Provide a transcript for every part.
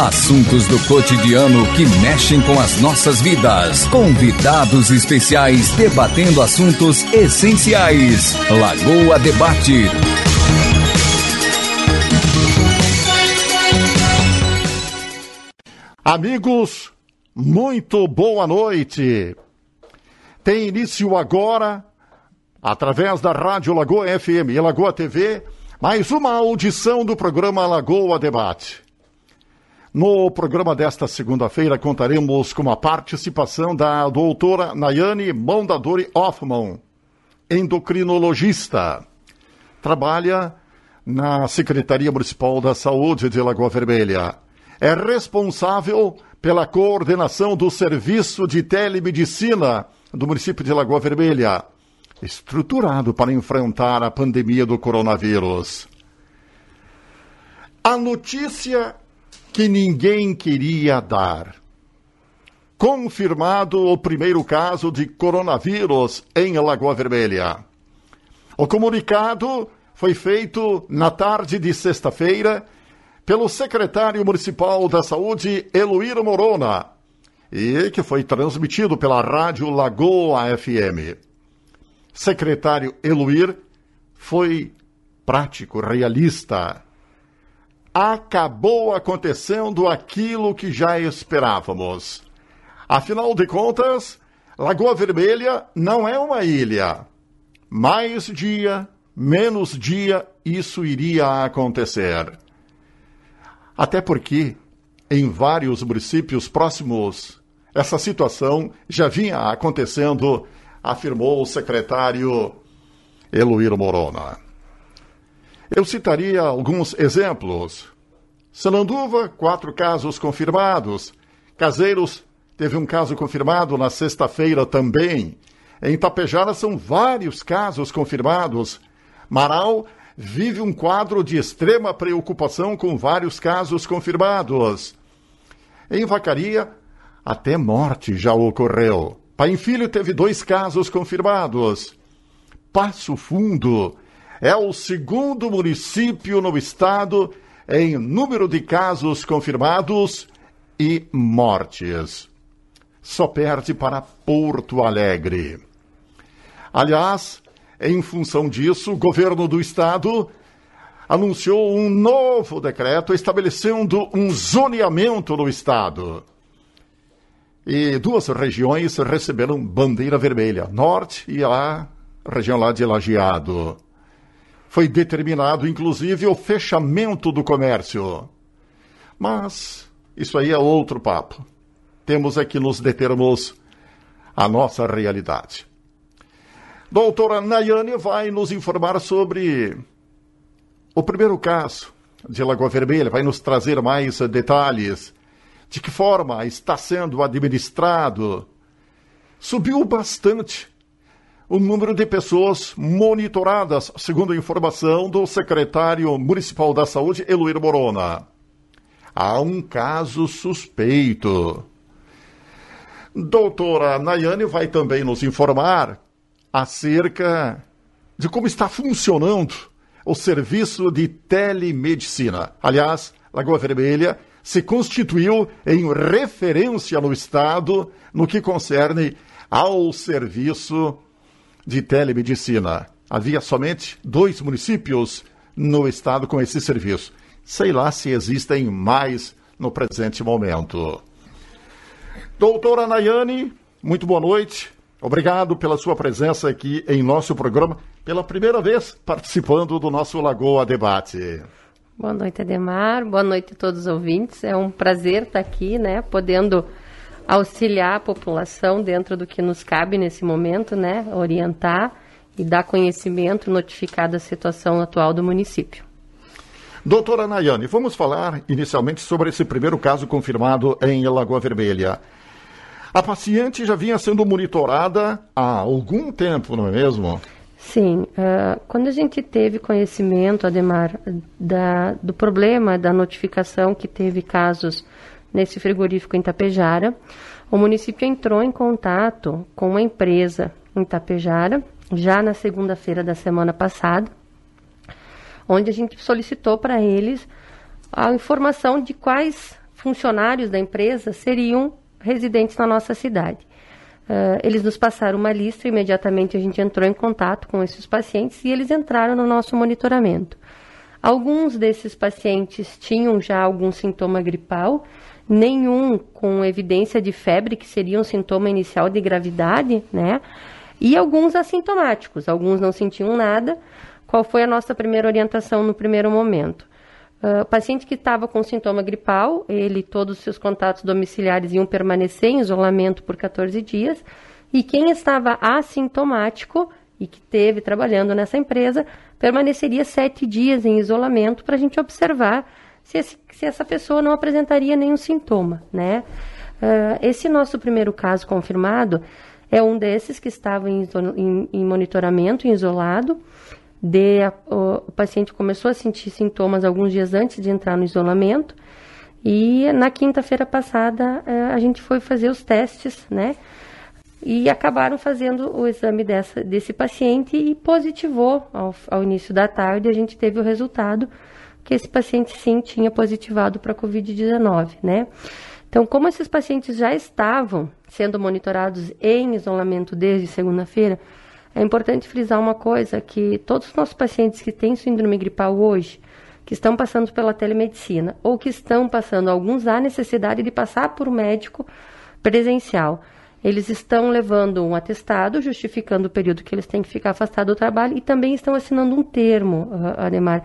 Assuntos do cotidiano que mexem com as nossas vidas. Convidados especiais debatendo assuntos essenciais. Lagoa Debate. Amigos, muito boa noite. Tem início agora, através da Rádio Lagoa FM e Lagoa TV, mais uma audição do programa Lagoa Debate. No programa desta segunda-feira contaremos com a participação da doutora Nayane Mondadori Hoffman, endocrinologista. Trabalha na Secretaria Municipal da Saúde de Lagoa Vermelha. É responsável pela coordenação do Serviço de Telemedicina do município de Lagoa Vermelha, estruturado para enfrentar a pandemia do coronavírus. A notícia que ninguém queria dar. Confirmado o primeiro caso de coronavírus em Lagoa Vermelha. O comunicado foi feito na tarde de sexta-feira pelo secretário municipal da Saúde, Eluir Morona, e que foi transmitido pela Rádio Lagoa FM. Secretário Eluir foi prático, realista. Acabou acontecendo aquilo que já esperávamos. Afinal de contas, Lagoa Vermelha não é uma ilha. Mais dia, menos dia, isso iria acontecer. Até porque, em vários municípios próximos, essa situação já vinha acontecendo, afirmou o secretário Eluir Morona. Eu citaria alguns exemplos. Sananduva, 4 casos confirmados. Caseiros, teve um caso confirmado na sexta-feira também. Em Itapejara são vários casos confirmados. Marau vive um quadro de extrema preocupação com vários casos confirmados. Em Vacaria, até morte já ocorreu. Pai Filho teve 2 casos confirmados. Passo Fundo é o segundo município no estado em número de casos confirmados e mortes. Só perde para Porto Alegre. Aliás, em função disso, o governo do estado anunciou um novo decreto estabelecendo um zoneamento no estado. E 2 regiões receberam bandeira vermelha, Norte e a região lá de Lajeado. Foi determinado, inclusive, o fechamento do comércio. Mas isso aí é outro papo. Temos aqui nos determos a nossa realidade. Doutora Nayane vai nos informar sobre o primeiro caso de Lagoa Vermelha, vai nos trazer mais detalhes. De que forma está sendo administrado? Subiu bastante o número de pessoas monitoradas, segundo a informação do secretário municipal da Saúde, Eluir Morona. Há um caso suspeito. Doutora Nayane vai também nos informar acerca de como está funcionando o serviço de telemedicina. Aliás, Lagoa Vermelha se constituiu em referência no estado no que concerne ao serviço de telemedicina. Havia somente 2 municípios no estado com esse serviço. Sei lá se existem mais no presente momento. Doutora Nayane, muito boa noite. Obrigado pela sua presença aqui em nosso programa, pela primeira vez participando do nosso Lagoa Debate. Boa noite, Ademar. Boa noite a todos os ouvintes. É um prazer estar aqui, podendo auxiliar a população dentro do que nos cabe nesse momento, orientar e dar conhecimento, notificar da situação atual do município. Doutora Nayane, vamos falar inicialmente sobre esse primeiro caso confirmado em Lagoa Vermelha. A paciente já vinha sendo monitorada há algum tempo, não é mesmo? Sim, quando a gente teve conhecimento, Ademar, do problema da notificação que teve casos nesse frigorífico em Itapejara, o município entrou em contato com uma empresa em Itapejara, já na segunda-feira da semana passada, onde a gente solicitou para eles a informação de quais funcionários da empresa seriam residentes na nossa cidade. Eles nos passaram uma lista, imediatamente a gente entrou em contato com esses pacientes e eles entraram no nosso monitoramento. Alguns desses pacientes tinham já algum sintoma gripal, nenhum com evidência de febre, que seria um sintoma inicial de gravidade, né? E alguns assintomáticos, alguns não sentiam nada. Qual foi a nossa primeira orientação no primeiro momento? O paciente que estava com sintoma gripal, todos os seus contatos domiciliares iam permanecer em isolamento por 14 dias, e quem estava assintomático e que esteve trabalhando nessa empresa, permaneceria 7 dias em isolamento para a gente observar se essa pessoa não apresentaria nenhum sintoma, né? Esse nosso primeiro caso confirmado é um desses que estava em monitoramento, isolado. O paciente começou a sentir sintomas alguns dias antes de entrar no isolamento, e na quinta-feira passada a gente foi fazer os testes, né? E acabaram fazendo o exame desse paciente e positivou ao início da tarde. A gente teve o resultado que esse paciente sim tinha positivado para a Covid-19, né? Então, como esses pacientes já estavam sendo monitorados em isolamento desde segunda-feira, é importante frisar uma coisa, que todos os nossos pacientes que têm síndrome gripal hoje, que estão passando pela telemedicina, ou que estão passando, alguns há necessidade de passar por um médico presencial, eles estão levando um atestado, justificando o período que eles têm que ficar afastados do trabalho, e também estão assinando um termo, Ademar.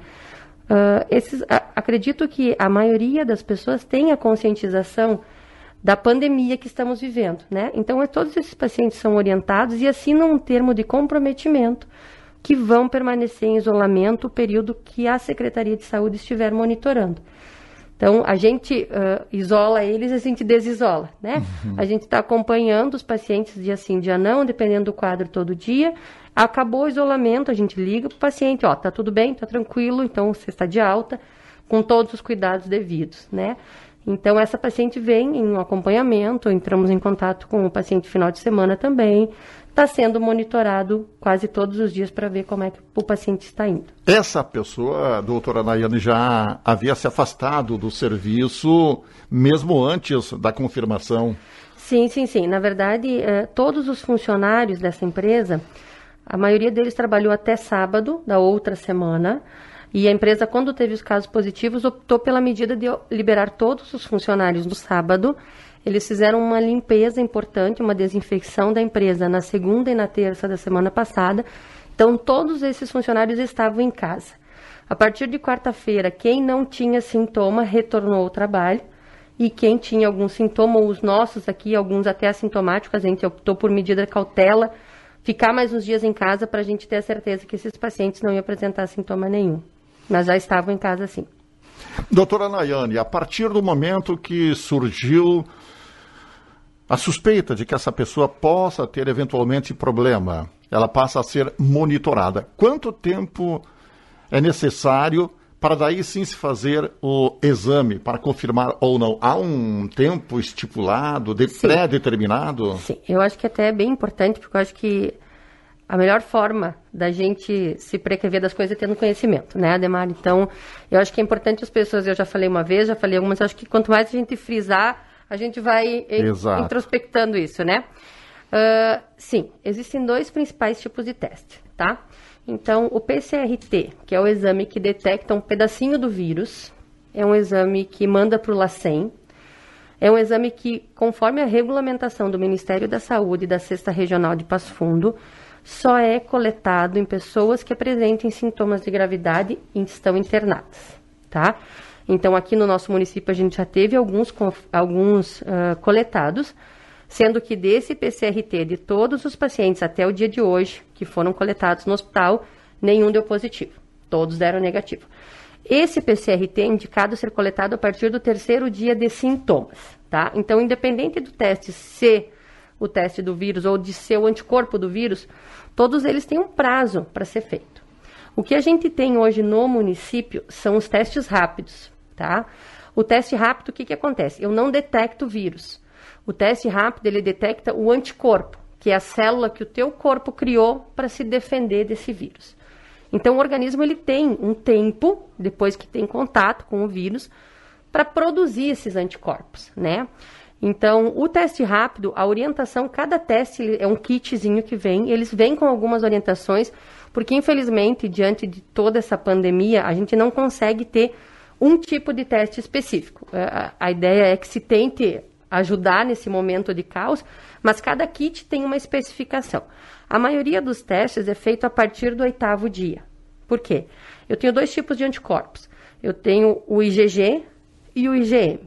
Acredito que a maioria das pessoas tem a conscientização da pandemia que estamos vivendo, né? Então, todos esses pacientes são orientados e assinam um termo de comprometimento que vão permanecer em isolamento o período que a Secretaria de Saúde estiver monitorando. Então, a gente isola eles e a gente desisola, né? A gente está acompanhando os pacientes dia sim, dia não, dependendo do quadro todo dia. Acabou o isolamento, a gente liga para o paciente, tá tudo bem, tá tranquilo, então você está de alta, com todos os cuidados devidos, né? Então, essa paciente vem em um acompanhamento, entramos em contato com o paciente final de semana também, está sendo monitorado quase todos os dias para ver como é que o paciente está indo. Essa pessoa, doutora Nayane, já havia se afastado do serviço mesmo antes da confirmação? Sim. Na verdade, todos os funcionários dessa empresa, a maioria deles trabalhou até sábado da outra semana. E a empresa, quando teve os casos positivos, optou pela medida de liberar todos os funcionários no sábado. Eles fizeram uma limpeza importante, uma desinfecção da empresa na segunda e na terça da semana passada. Então, todos esses funcionários estavam em casa. A partir de quarta-feira, quem não tinha sintoma retornou ao trabalho. E quem tinha algum sintoma, os nossos aqui, alguns até assintomáticos, a gente optou por medida de cautela, ficar mais uns dias em casa para a gente ter a certeza que esses pacientes não iam apresentar sintoma nenhum. Mas já estavam em casa, sim. Doutora Nayane, a partir do momento que surgiu a suspeita de que essa pessoa possa ter eventualmente problema, ela passa a ser monitorada. Quanto tempo é necessário para daí sim se fazer o exame, para confirmar ou não? Há um tempo estipulado, pré-determinado? Sim, eu acho que até é bem importante, porque eu acho que a melhor forma da gente se precaver das coisas é tendo conhecimento, né, Ademar? Então, eu acho que é importante as pessoas, eu já falei uma vez, já falei algumas, acho que quanto mais a gente frisar, a gente vai introspectando isso, né? Sim, existem 2 principais tipos de teste, tá? Então, o PCR-T, que é o exame que detecta um pedacinho do vírus, é um exame que manda para o LACEN, é um exame que, conforme a regulamentação do Ministério da Saúde e da 6ª Regional de Passo Fundo, só é coletado em pessoas que apresentem sintomas de gravidade e estão internadas, tá? Então, aqui no nosso município, a gente já teve alguns coletados, sendo que desse PCR-T, de todos os pacientes até o dia de hoje, que foram coletados no hospital, nenhum deu positivo, todos deram negativo. Esse PCR-T é indicado ser coletado a partir do 3º dia de sintomas, tá? Então, independente do teste ser o teste do vírus ou de ser o anticorpo do vírus, todos eles têm um prazo para ser feito. O que a gente tem hoje no município são os testes rápidos, tá? O teste rápido, o que acontece? Eu não detecto o vírus. O teste rápido, ele detecta o anticorpo, que é a célula que o teu corpo criou para se defender desse vírus. Então, o organismo ele tem um tempo, depois que tem contato com o vírus, para produzir esses anticorpos, né? Então, o teste rápido, a orientação, cada teste é um kitzinho que vem, eles vêm com algumas orientações, porque infelizmente, diante de toda essa pandemia, a gente não consegue ter um tipo de teste específico. A ideia é que se tente ajudar nesse momento de caos, mas cada kit tem uma especificação. A maioria dos testes é feito a partir do 8º dia. Por quê? Eu tenho 2 tipos de anticorpos. Eu tenho o IgG e o IgM.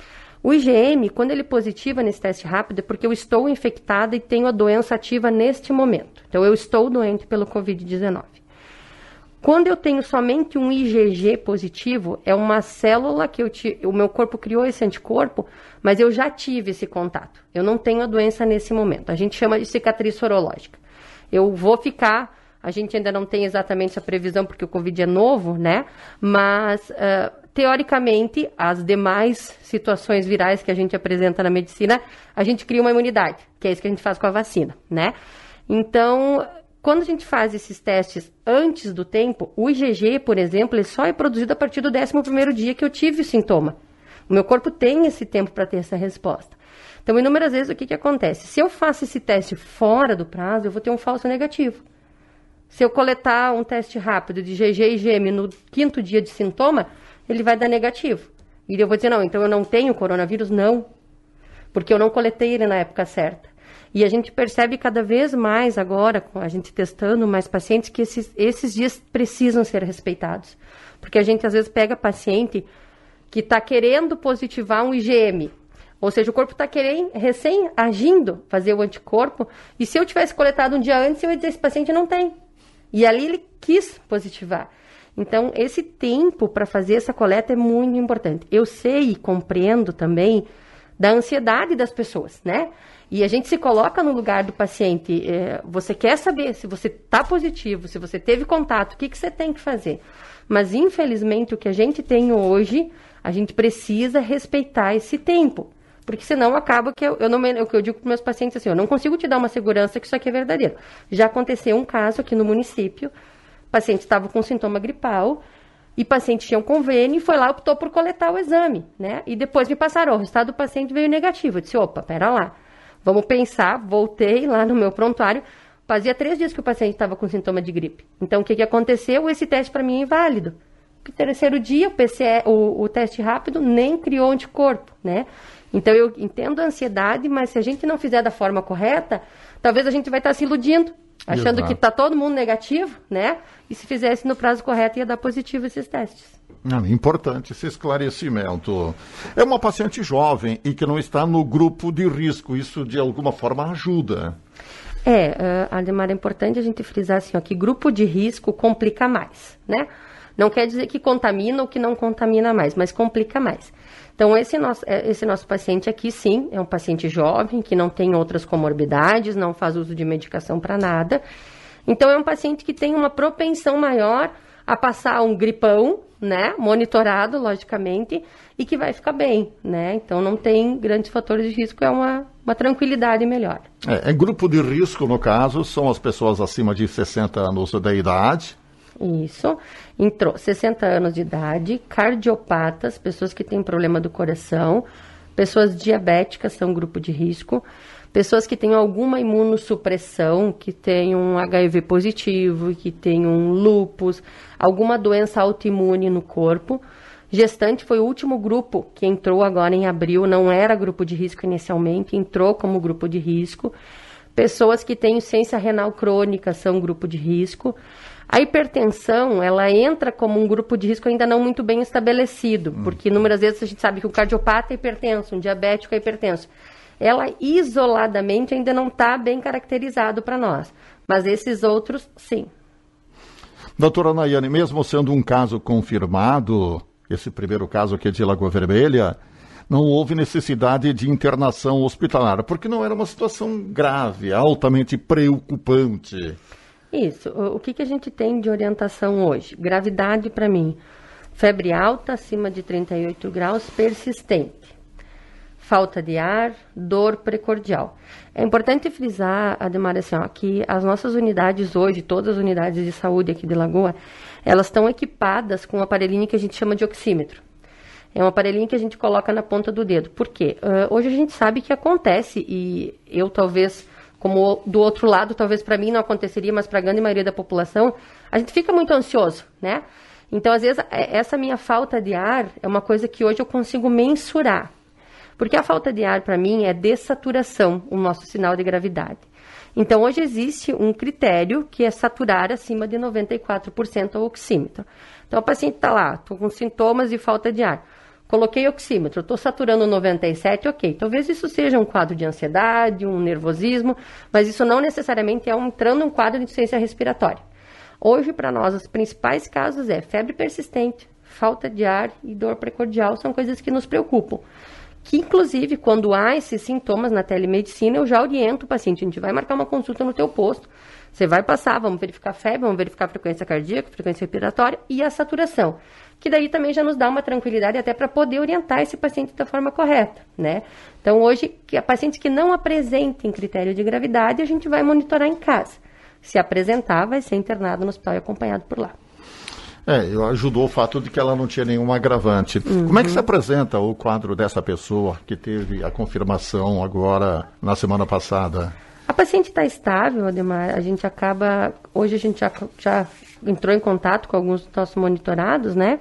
O IgM, quando ele positiva nesse teste rápido, é porque eu estou infectada e tenho a doença ativa neste momento. Então, eu estou doente pelo Covid-19. Quando eu tenho somente um IgG positivo, é uma célula que o meu corpo criou esse anticorpo, mas eu já tive esse contato. Eu não tenho a doença nesse momento. A gente chama de cicatriz sorológica. Eu vou ficar, a gente ainda não tem exatamente essa previsão, porque o Covid é novo, né? Mas, teoricamente, as demais situações virais que a gente apresenta na medicina, a gente cria uma imunidade, que é isso que a gente faz com a vacina, né? Então, quando a gente faz esses testes antes do tempo, o IgG, por exemplo, ele só é produzido a partir do 11º dia que eu tive o sintoma. O meu corpo tem esse tempo para ter essa resposta. Então, inúmeras vezes, o que acontece? Se eu faço esse teste fora do prazo, eu vou ter um falso negativo. Se eu coletar um teste rápido de IgG e IgM no 5º dia de sintoma, ele vai dar negativo. E eu vou dizer, não, então eu não tenho coronavírus? Não, porque eu não coletei ele na época certa. E a gente percebe cada vez mais agora, com a gente testando mais pacientes, que esses dias precisam ser respeitados. Porque a gente às vezes pega paciente que está querendo positivar um IgM, ou seja, o corpo está recém-agindo fazer o anticorpo, e se eu tivesse coletado um dia antes, eu ia dizer, esse paciente não tem. E ali ele quis positivar. Então, esse tempo para fazer essa coleta é muito importante. Eu sei e compreendo também da ansiedade das pessoas, né? E a gente se coloca no lugar do paciente. Você quer saber se você está positivo, se você teve contato, o que você tem que fazer. Mas, infelizmente, o que a gente tem hoje, a gente precisa respeitar esse tempo. Porque senão acaba que o que eu digo para meus pacientes assim, eu não consigo te dar uma segurança que isso aqui é verdadeiro. Já aconteceu um caso aqui no município, o paciente estava com sintoma gripal, e o paciente tinha um convênio e foi lá, optou por coletar o exame, né? E depois me passaram, o resultado do paciente veio negativo. Eu disse, opa, pera lá, vamos pensar, voltei lá no meu prontuário, fazia 3 dias que o paciente estava com sintoma de gripe. Então, o que aconteceu? Esse teste para mim é inválido. No 3º dia, o teste rápido nem criou anticorpo, né? Então, eu entendo a ansiedade, mas se a gente não fizer da forma correta, talvez a gente vai estar se iludindo, achando Exato. Que está todo mundo negativo, né? E se fizesse no prazo correto, ia dar positivo esses testes. Importante esse esclarecimento. É uma paciente jovem e que não está no grupo de risco. Isso, de alguma forma, ajuda. Ademar, é importante a gente frisar assim, ó, que grupo de risco complica mais, né? Não quer dizer que contamina ou que não contamina mais, mas complica mais. Então, esse nosso paciente aqui, sim, é um paciente jovem, que não tem outras comorbidades, não faz uso de medicação para nada. Então, é um paciente que tem uma propensão maior a passar um gripão, né, monitorado, logicamente, e que vai ficar bem, né? Então, não tem grandes fatores de risco, é uma tranquilidade melhor. Grupo de risco, no caso, são as pessoas acima de 60 anos de idade. Isso, entrou 60 anos de idade, cardiopatas, pessoas que têm problema do coração, pessoas diabéticas são grupo de risco, pessoas que têm alguma imunossupressão, que têm um HIV positivo, que têm um lúpus, alguma doença autoimune no corpo. Gestante foi o último grupo que entrou agora em abril, não era grupo de risco inicialmente, entrou como grupo de risco. Pessoas que têm insuficiência renal crônica são grupo de risco. A hipertensão, ela entra como um grupo de risco ainda não muito bem estabelecido, porque inúmeras vezes a gente sabe que o cardiopata é hipertenso, um diabético é hipertenso. Ela isoladamente ainda não está bem caracterizado para nós, mas esses outros, sim. Doutora Nayane, mesmo sendo um caso confirmado, esse primeiro caso aqui de Lagoa Vermelha, não houve necessidade de internação hospitalar, porque não era uma situação grave, altamente preocupante. Isso. O que a gente tem de orientação hoje? Gravidade para mim. Febre alta, acima de 38 graus, persistente. Falta de ar, dor precordial. É importante frisar, Ademar, assim, que as nossas unidades hoje, todas as unidades de saúde aqui de Lagoa, elas estão equipadas com um aparelhinho que a gente chama de oxímetro. É um aparelhinho que a gente coloca na ponta do dedo. Por quê? Hoje a gente sabe que acontece, e eu talvez, como do outro lado, talvez para mim não aconteceria, mas para a grande maioria da população, a gente fica muito ansioso, né? Então, às vezes, essa minha falta de ar é uma coisa que hoje eu consigo mensurar. Porque a falta de ar, para mim, é dessaturação, o nosso sinal de gravidade. Então, hoje existe um critério que é saturar acima de 94% ao oxímetro. Então, o paciente está lá, estou com sintomas de falta de ar. Coloquei oxímetro, estou saturando 97, ok. Talvez isso seja um quadro de ansiedade, um nervosismo, mas isso não necessariamente é entrando um quadro de insuficiência respiratória. Hoje, para nós, os principais casos é febre persistente, falta de ar e dor precordial, são coisas que nos preocupam. Que, inclusive, quando há esses sintomas na telemedicina, eu já oriento o paciente, a gente vai marcar uma consulta no teu posto, você vai passar, vamos verificar a febre, vamos verificar a frequência cardíaca, frequência respiratória e a saturação, que daí também já nos dá uma tranquilidade até para poder orientar esse paciente da forma correta, né? Então, hoje, pacientes que não apresentem critério de gravidade, a gente vai monitorar em casa. Se apresentar, vai ser internado no hospital e acompanhado por lá. Ajudou o fato de que ela não tinha nenhum agravante. Uhum. Como é que se apresenta o quadro dessa pessoa que teve a confirmação agora na semana passada? A paciente está estável, Ademar. Hoje a gente já entrou em contato com alguns dos nossos monitorados, né?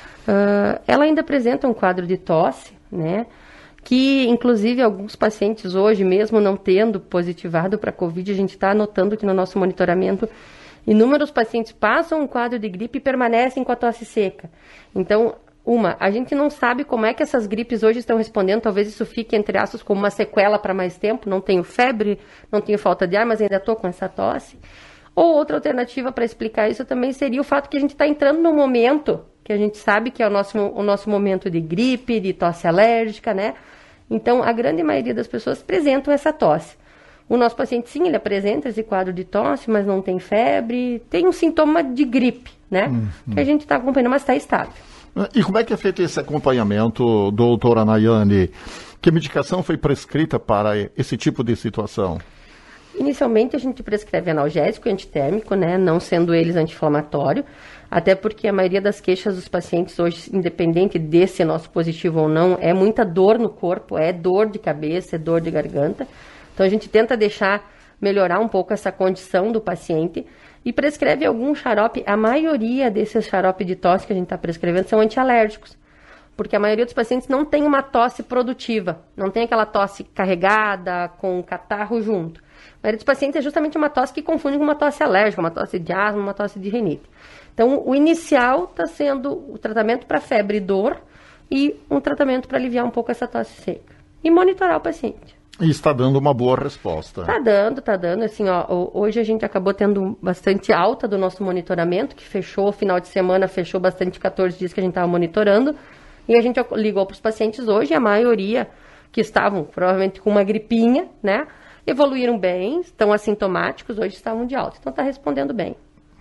Ela ainda apresenta um quadro de tosse, né? Que, inclusive, alguns pacientes hoje, mesmo não tendo positivado para a Covid, a gente está notando que no nosso monitoramento, inúmeros pacientes passam um quadro de gripe e permanecem com a tosse seca. Então, a gente não sabe como é que essas gripes hoje estão respondendo, talvez isso fique, entre aspas, como uma sequela para mais tempo, não tenho febre, não tenho falta de ar, mas ainda estou com essa tosse. Ou outra alternativa para explicar isso também seria o fato que a gente está entrando num momento que a gente sabe que é o nosso momento de gripe, de tosse alérgica, né? Então, a grande maioria das pessoas apresentam essa tosse. O nosso paciente, sim, ele apresenta esse quadro de tosse, mas não tem febre, tem um sintoma de gripe, né? Que a gente está acompanhando, mas está estável. E como é que é feito esse acompanhamento, doutora Nayane? Que medicação foi prescrita para esse tipo de situação? Inicialmente, a gente prescreve analgésico e antitérmico, né? Não sendo eles anti-inflamatório, até porque a maioria das queixas dos pacientes hoje, independente de ser nosso positivo ou não, é muita dor no corpo, é dor de cabeça, é dor de garganta. Então, a gente tenta melhorar um pouco essa condição do paciente e prescreve algum xarope. A maioria desses xarope de tosse que a gente está prescrevendo são antialérgicos, porque a maioria dos pacientes não tem uma tosse produtiva, não tem aquela tosse carregada com catarro junto. A maioria dos pacientes é justamente uma tosse que confunde com uma tosse alérgica, uma tosse de asma, uma tosse de rinite. Então, o inicial está sendo o tratamento para febre e dor e um tratamento para aliviar um pouco essa tosse seca. E monitorar o paciente. E está dando uma boa resposta. Está dando. Assim, hoje a gente acabou tendo bastante alta do nosso monitoramento, que fechou, final de semana, fechou bastante 14 dias que a gente estava monitorando. E a gente ligou para os pacientes hoje, a maioria que estavam provavelmente com uma gripinha, né? Evoluíram bem, estão assintomáticos, hoje estavam de alta. Então está respondendo bem.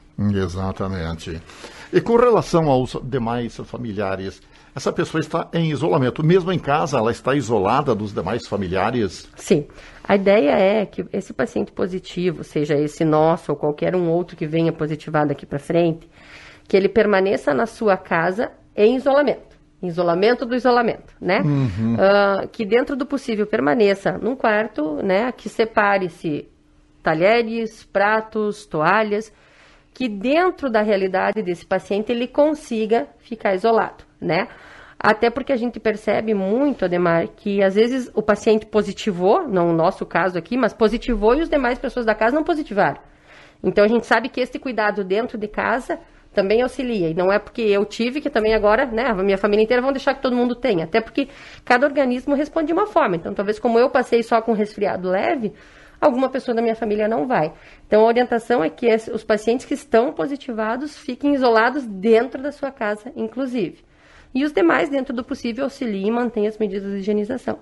Exatamente. E com relação aos demais familiares, essa pessoa está em isolamento. Mesmo em casa, ela está isolada dos demais familiares? Sim. A ideia é que esse paciente positivo, seja esse nosso ou qualquer um outro que venha positivado daqui para frente, que ele permaneça na sua casa em isolamento. Isolamento do isolamento, né? Que dentro do possível permaneça num quarto, né? Que separe-se talheres, pratos, toalhas, que dentro da realidade desse paciente ele consiga ficar isolado, né? Até porque a gente percebe muito, Ademar, que às vezes o paciente positivou, não o nosso caso aqui, mas positivou e os demais pessoas da casa não positivaram. Então a gente sabe que esse cuidado dentro de casa também auxilia. E não é porque eu tive que também agora, né, a minha família inteira vão deixar que todo mundo tenha. Até porque cada organismo responde de uma forma. Então talvez como eu passei só com resfriado leve, alguma pessoa da minha família não vai. Então, a orientação é que os pacientes que estão positivados fiquem isolados dentro da sua casa, inclusive. E os demais, dentro do possível, auxiliem e mantenham as medidas de higienização.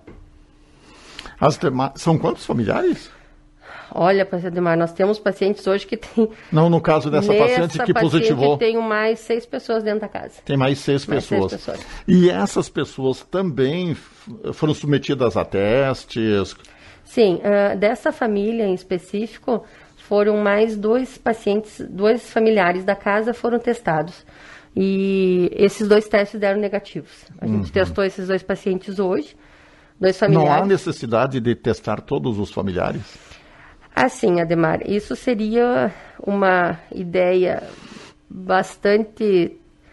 São quantos familiares? Olha, Ademar, nós temos pacientes hoje que tem... Não, no caso dessa paciente que positivou... tenho mais 6 pessoas dentro da casa. Tem mais 6 pessoas. E essas pessoas também foram submetidas a testes? Sim, dessa família em específico, foram mais 2 pacientes, 2 familiares da casa foram testados. E esses 2 testes deram negativos. A gente testou esses 2 pacientes hoje, 2 familiares. Não há necessidade de testar todos os familiares? Assim, Ademar, isso seria uma ideia bastante...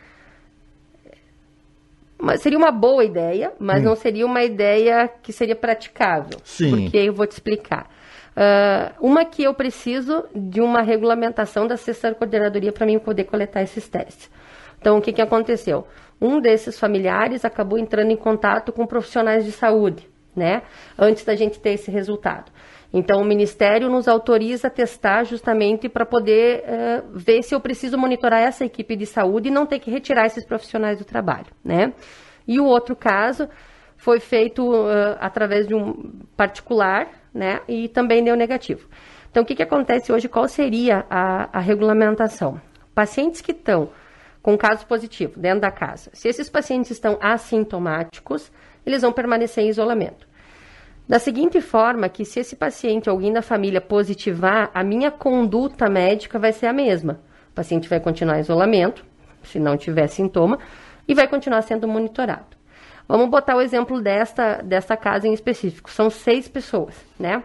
Seria uma boa ideia, mas não seria uma ideia que seria praticável. Sim. Porque eu vou te explicar. Uma que eu preciso de uma regulamentação da 6ª Coordenadoria para mim poder coletar esses testes. Então, o que aconteceu? Um desses familiares acabou entrando em contato com profissionais de saúde, né? Antes da gente ter esse resultado. Então, o Ministério nos autoriza a testar justamente para poder ver se eu preciso monitorar essa equipe de saúde e não ter que retirar esses profissionais do trabalho, né? E o outro caso foi feito através de um particular, né? E também deu negativo. Então, o que acontece hoje? Qual seria a regulamentação? Pacientes que estão com caso positivo dentro da casa, se esses pacientes estão assintomáticos, eles vão permanecer em isolamento. Da seguinte forma, que se esse paciente, alguém da família positivar, a minha conduta médica vai ser a mesma. O paciente vai continuar em isolamento, se não tiver sintoma, e vai continuar sendo monitorado. Vamos botar o exemplo desta casa em específico. São 6 pessoas, né?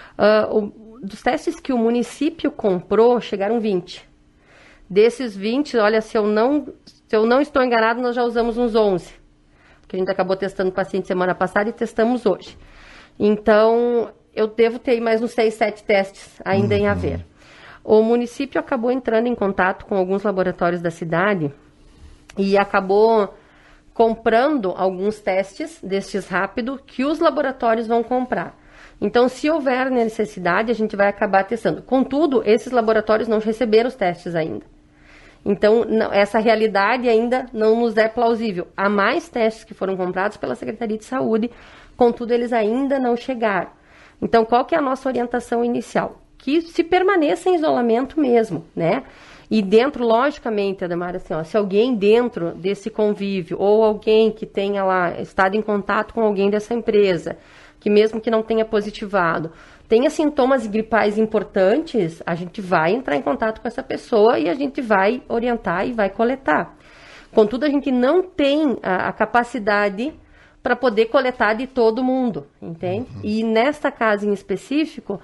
Dos testes que o município comprou, chegaram 20. Desses 20, olha, se eu não estou enganado, nós já usamos uns 11. Porque a gente acabou testando o paciente semana passada e testamos hoje. Então, eu devo ter mais uns 6, 7 testes ainda em haver. O município acabou entrando em contato com alguns laboratórios da cidade e acabou comprando alguns testes destes rápido que os laboratórios vão comprar. Então, se houver necessidade, a gente vai acabar testando. Contudo, esses laboratórios não receberam os testes ainda. Então, essa realidade ainda não nos é plausível. Há mais testes que foram comprados pela Secretaria de Saúde, contudo, eles ainda não chegaram. Então, qual que é a nossa orientação inicial? Que se permaneça em isolamento mesmo, né? E dentro, logicamente, Ademar, assim, ó, se alguém dentro desse convívio, ou alguém que tenha lá estado em contato com alguém dessa empresa, que mesmo que não tenha positivado, tenha sintomas gripais importantes, a gente vai entrar em contato com essa pessoa e a gente vai orientar e vai coletar. Contudo, a gente não tem a capacidade para poder coletar de todo mundo, entende? E nesta casa em específico,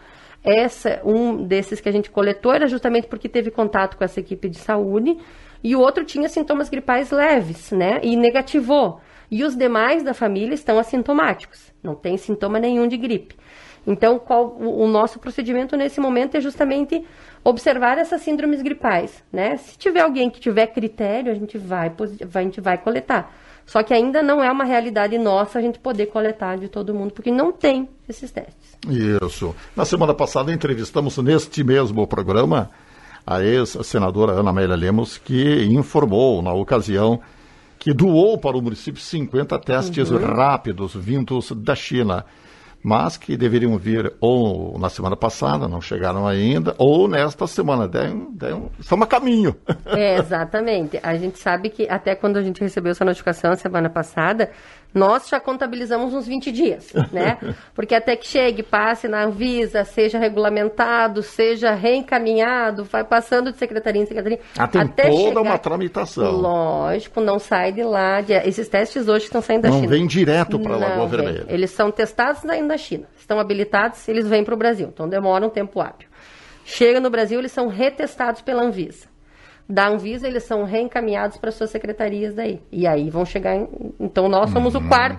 um desses que a gente coletou era justamente porque teve contato com essa equipe de saúde, e o outro tinha sintomas gripais leves, né? E negativou. E os demais da família estão assintomáticos, não tem sintoma nenhum de gripe. Então, o nosso procedimento nesse momento é justamente observar essas síndromes gripais, né? Se tiver alguém que tiver critério, a gente vai coletar. Só que ainda não é uma realidade nossa a gente poder coletar de todo mundo, porque não tem esses testes. Isso. Na semana passada entrevistamos neste mesmo programa a ex-senadora Ana Amélia Lemos, que informou na ocasião que doou para o município 50 testes rápidos vindos da China, mas que deveriam vir ou na semana passada, não chegaram ainda, ou nesta semana. Estamos a caminho. Exatamente. A gente sabe que até quando a gente recebeu essa notificação semana passada, nós já contabilizamos uns 20 dias, né? Porque até que chegue, passe na Anvisa, seja regulamentado, seja reencaminhado, vai passando de secretaria em secretaria. Tem até toda chegar, uma tramitação. Lógico, não sai de lá. Esses testes hoje estão saindo da China. Não vem direto para a Lagoa Vermelha. Eles são testados ainda da China. Estão habilitados, eles vêm para o Brasil. Então demora um tempo hábil. Chega no Brasil, eles são retestados pela Anvisa. Da Anvisa, eles são reencaminhados para suas secretarias daí. E aí vão chegar... Então, nós somos o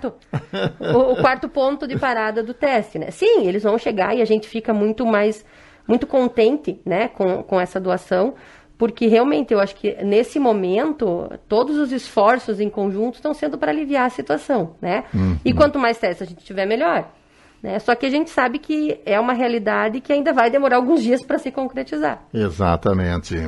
quarto ponto de parada do teste, né? Sim, eles vão chegar e a gente fica muito contente, né, com essa doação, porque realmente eu acho que nesse momento, todos os esforços em conjunto estão sendo para aliviar a situação, né? E quanto mais testes a gente tiver, melhor. Né? Só que a gente sabe que é uma realidade que ainda vai demorar alguns dias para se concretizar. Exatamente.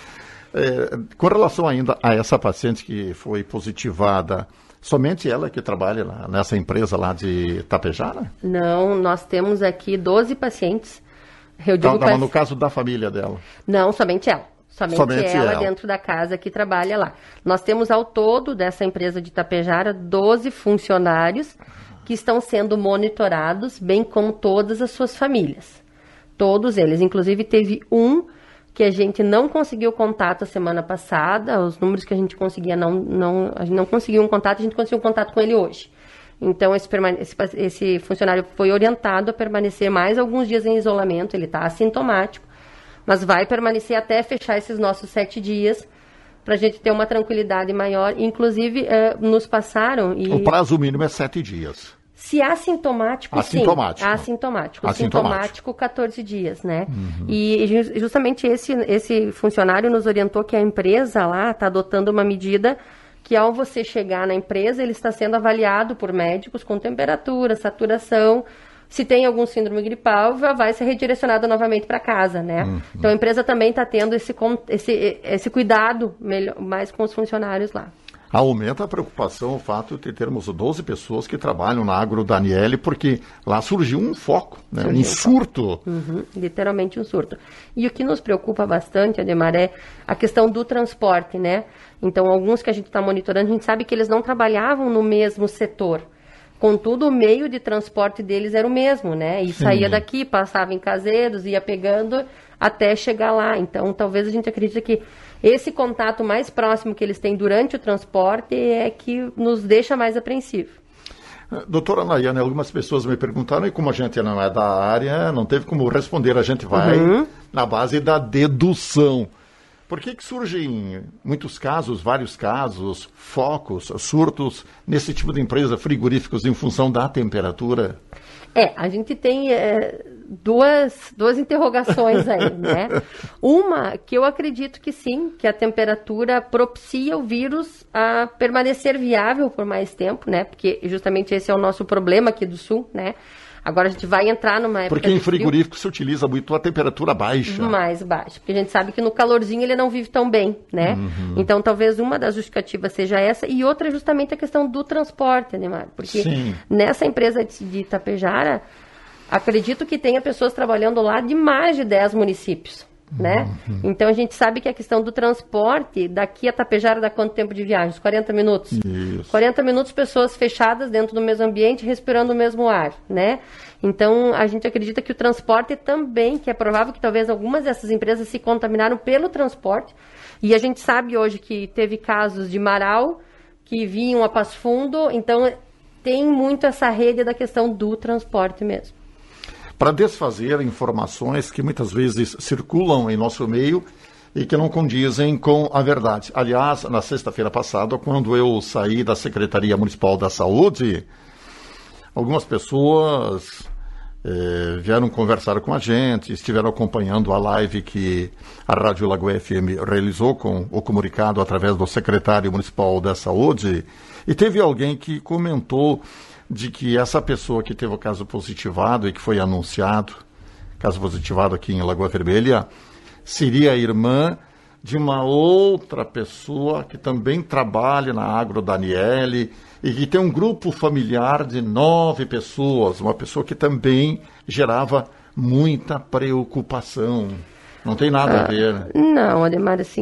Com relação ainda a essa paciente que foi positivada, somente ela que trabalha nessa empresa lá de Tapejara? Não, nós temos aqui 12 pacientes. No caso da família dela? Não, somente ela. Somente ela dentro da casa que trabalha lá. Nós temos ao todo dessa empresa de Tapejara 12 funcionários que estão sendo monitorados, bem como todas as suas famílias. Todos eles. Inclusive teve um que a gente não conseguiu contato a semana passada, os números que a gente conseguia, a gente não conseguiu um contato, a gente conseguiu um contato com ele hoje. Então, esse funcionário foi orientado a permanecer mais alguns dias em isolamento, ele está assintomático, mas vai permanecer até fechar esses nossos 7 dias, para a gente ter uma tranquilidade maior. Inclusive, nos passaram... O prazo mínimo é 7 dias. Se assintomático, sim. Assintomático. Sintomático, 14 dias, né? E justamente esse funcionário nos orientou que a empresa lá está adotando uma medida que, ao você chegar na empresa, ele está sendo avaliado por médicos com temperatura, saturação. Se tem algum síndrome gripal, vai ser redirecionado novamente para casa, né? Então, a empresa também está tendo esse cuidado mais com os funcionários lá. Aumenta a preocupação o fato de termos 12 pessoas que trabalham na Agro Daniele, porque lá surgiu um foco, né? Um surto. Literalmente um surto. E o que nos preocupa bastante, Ademar, é a questão do transporte, né? Então, alguns que a gente está monitorando, a gente sabe que eles não trabalhavam no mesmo setor. Contudo, o meio de transporte deles era o mesmo, né? E saía daqui, passava em Caseiros, ia pegando até chegar lá. Então, talvez a gente acredite que esse contato mais próximo que eles têm durante o transporte é que nos deixa mais apreensivos. Doutora Nayane, algumas pessoas me perguntaram, e como a gente não é da área, não teve como responder, a gente vai na base da dedução. Por que surgem muitos casos, vários casos, focos, surtos nesse tipo de empresa, frigoríficos, em função da temperatura? A gente tem duas interrogações aí, né? Uma, que eu acredito que sim, que a temperatura propicia o vírus a permanecer viável por mais tempo, né? Porque justamente esse é o nosso problema aqui do Sul, né? Agora a gente vai entrar numa época... Porque em frigorífico se utiliza muito a temperatura baixa. Mais baixa, porque a gente sabe que no calorzinho ele não vive tão bem, né? Então talvez uma das justificativas seja essa, e outra é justamente a questão do transporte, né, Mário? Porque nessa empresa de Itapejara, acredito que tenha pessoas trabalhando lá de mais de 10 municípios, né? Então a gente sabe que a questão do transporte, daqui a Itapejara dá quanto tempo de viagem? 40 minutos? Isso. 40 minutos, pessoas fechadas dentro do mesmo ambiente, respirando o mesmo ar, né? Então a gente acredita que o transporte também, que é provável que talvez algumas dessas empresas se contaminaram pelo transporte, e a gente sabe hoje que teve casos de Marau que vinham a Passo Fundo, então tem muito essa rede da questão do transporte mesmo. Para desfazer informações que muitas vezes circulam em nosso meio e que não condizem com a verdade. Aliás, na sexta-feira passada, quando eu saí da Secretaria Municipal da Saúde, algumas pessoas vieram conversar com a gente, estiveram acompanhando a live que a Rádio Lagoa FM realizou com o comunicado através do Secretário Municipal da Saúde, e teve alguém que comentou de que essa pessoa que teve o caso positivado e que foi anunciado, caso positivado aqui em Lagoa Vermelha, seria a irmã de uma outra pessoa que também trabalha na Agro Daniele e que tem um grupo familiar de 9 pessoas, uma pessoa que também gerava muita preocupação. Não tem nada a ver. Não, Ademar, assim,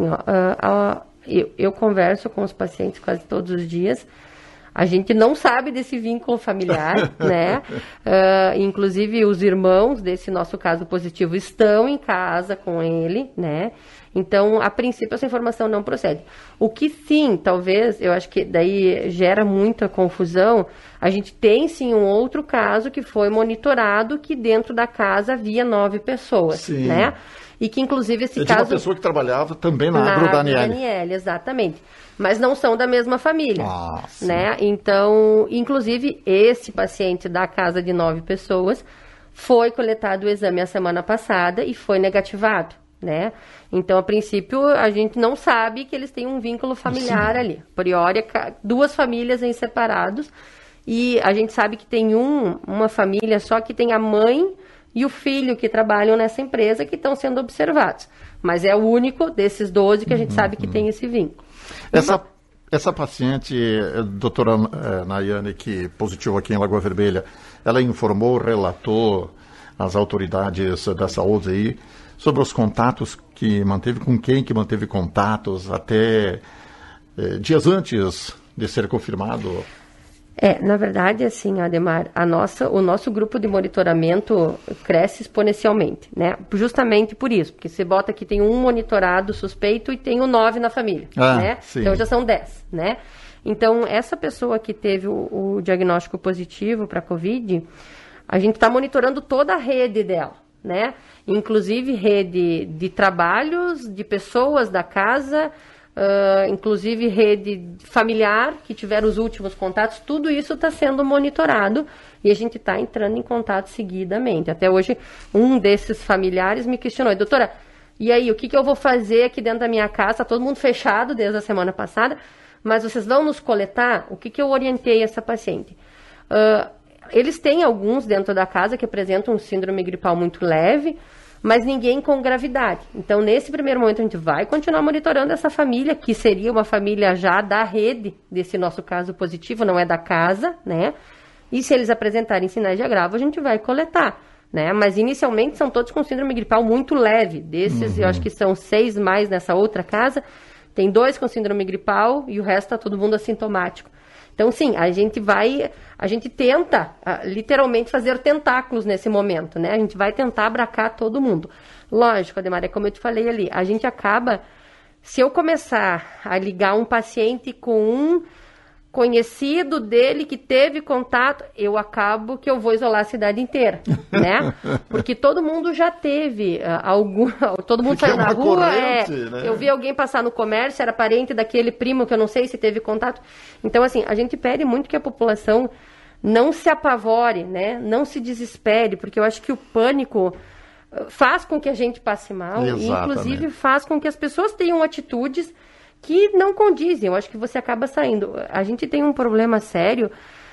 eu converso com os pacientes quase todos os dias. A gente não sabe desse vínculo familiar, né? Inclusive, os irmãos desse nosso caso positivo estão em casa com ele, né? Então, a princípio, essa informação não procede. O que sim, talvez, eu acho que daí gera muita confusão, a gente tem sim um outro caso que foi monitorado, que dentro da casa havia 9 pessoas, sim, né? E que, inclusive, esse caso... uma pessoa que trabalhava também na Agro Daniele. Exatamente. Mas não são da mesma família, né? Então, inclusive, esse paciente da casa de 9 pessoas foi coletado o exame a semana passada e foi negativado, né? Então, a princípio, a gente não sabe que eles têm um vínculo familiar ali. A priori, 2 famílias em separados, e a gente sabe que tem uma família só que tem a mãe e o filho que trabalham nessa empresa que estão sendo observados. Mas é o único desses 12 que a gente sabe que tem esse vínculo. Essa paciente, doutora Nayane, que positivou aqui em Lagoa Vermelha, ela informou, relatou às autoridades da saúde aí sobre os contatos que manteve, com quem que manteve contatos até dias antes de ser confirmado? Na verdade, assim, Ademar, o nosso grupo de monitoramento cresce exponencialmente, né? Justamente por isso, porque você bota que tem um monitorado suspeito e tem 9 na família, né? Sim. Então já são 10, né? Então, essa pessoa que teve o diagnóstico positivo para a Covid, a gente está monitorando toda a rede dela, né? Inclusive rede de trabalhos, de pessoas da casa, inclusive rede familiar, que tiveram os últimos contatos, tudo isso está sendo monitorado e a gente está entrando em contato seguidamente. Até hoje, um desses familiares me questionou, doutora, e aí, o que eu vou fazer aqui dentro da minha casa? Está todo mundo fechado desde a semana passada, mas vocês vão nos coletar? O que eu orientei essa paciente? Eles têm alguns dentro da casa que apresentam um síndrome gripal muito leve, mas ninguém com gravidade. Então, nesse primeiro momento, a gente vai continuar monitorando essa família, que seria uma família já da rede desse nosso caso positivo, não é da casa, né? E se eles apresentarem sinais de agravo, a gente vai coletar, né? Mas, inicialmente, são todos com síndrome gripal muito leve. Desses, eu acho que são 6 mais nessa outra casa. Tem 2 com síndrome gripal e o resto está todo mundo assintomático. Então, sim, a gente tenta, literalmente, fazer tentáculos nesse momento, né? A gente vai tentar abraçar todo mundo. Lógico, Ademar, é como eu te falei ali, a gente acaba, se eu começar a ligar um paciente com um conhecido dele que teve contato, eu acabo que eu vou isolar a cidade inteira, né? Porque todo mundo já teve todo mundo saiu na rua, né? Eu vi alguém passar no comércio, era parente daquele primo que eu não sei se teve contato. Então, assim, a gente pede muito que a população não se apavore, né? Não se desespere, porque eu acho que o pânico faz com que a gente passe mal. Exatamente. E, inclusive, faz com que as pessoas tenham atitudes que não condizem. Eu acho que você acaba saindo. A gente tem um problema sério,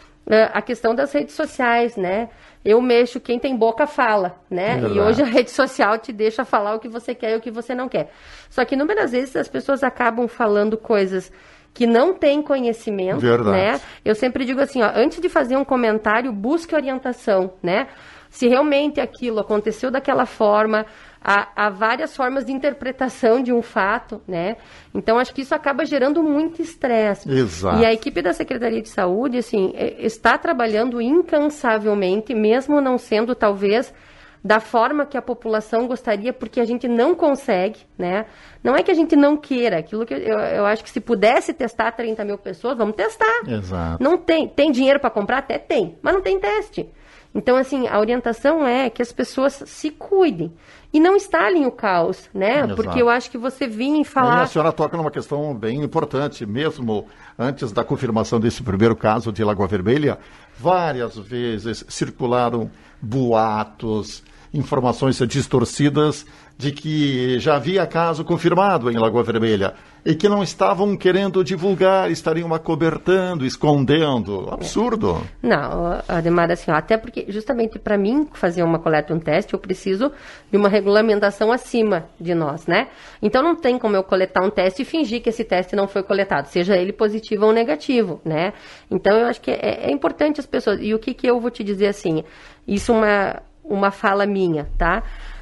a questão das redes sociais, né? Eu mexo, quem tem boca fala, né? Verdade. E hoje a rede social te deixa falar o que você quer e o que você não quer. Só que, inúmeras vezes, as pessoas acabam falando coisas que não têm conhecimento, Verdade. né? Eu sempre digo assim, antes de fazer um comentário, busque orientação, né? Se realmente aquilo aconteceu daquela forma, há várias formas de interpretação de um fato, né? Então, acho que isso acaba gerando muito estresse. Exato. E a equipe da Secretaria de Saúde, assim, está trabalhando incansavelmente, mesmo não sendo, talvez, da forma que a população gostaria, porque a gente não consegue, né? Não é que a gente não queira, aquilo que eu acho que se pudesse testar 30 mil pessoas, vamos testar. Exato. Não tem dinheiro para comprar? Até tem, mas não tem teste. Então, assim, a orientação é que as pessoas se cuidem. E não instalem o caos, né? Exato. Porque eu acho que você vinha falar... A senhora toca numa questão bem importante, mesmo antes da confirmação desse primeiro caso de Lagoa Vermelha, várias vezes circularam boatos, informações distorcidas de que já havia caso confirmado em Lagoa Vermelha e que não estavam querendo divulgar, estariam acobertando, escondendo. Absurdo. Não, Ademar, assim, até porque justamente para mim fazer uma coleta, um teste, eu preciso de uma regulamentação acima de nós, né? Então não tem como eu coletar um teste e fingir que esse teste não foi coletado, seja ele positivo ou negativo, né? Então eu acho que é importante as pessoas, e o que eu vou te dizer assim, isso uma fala minha, tá?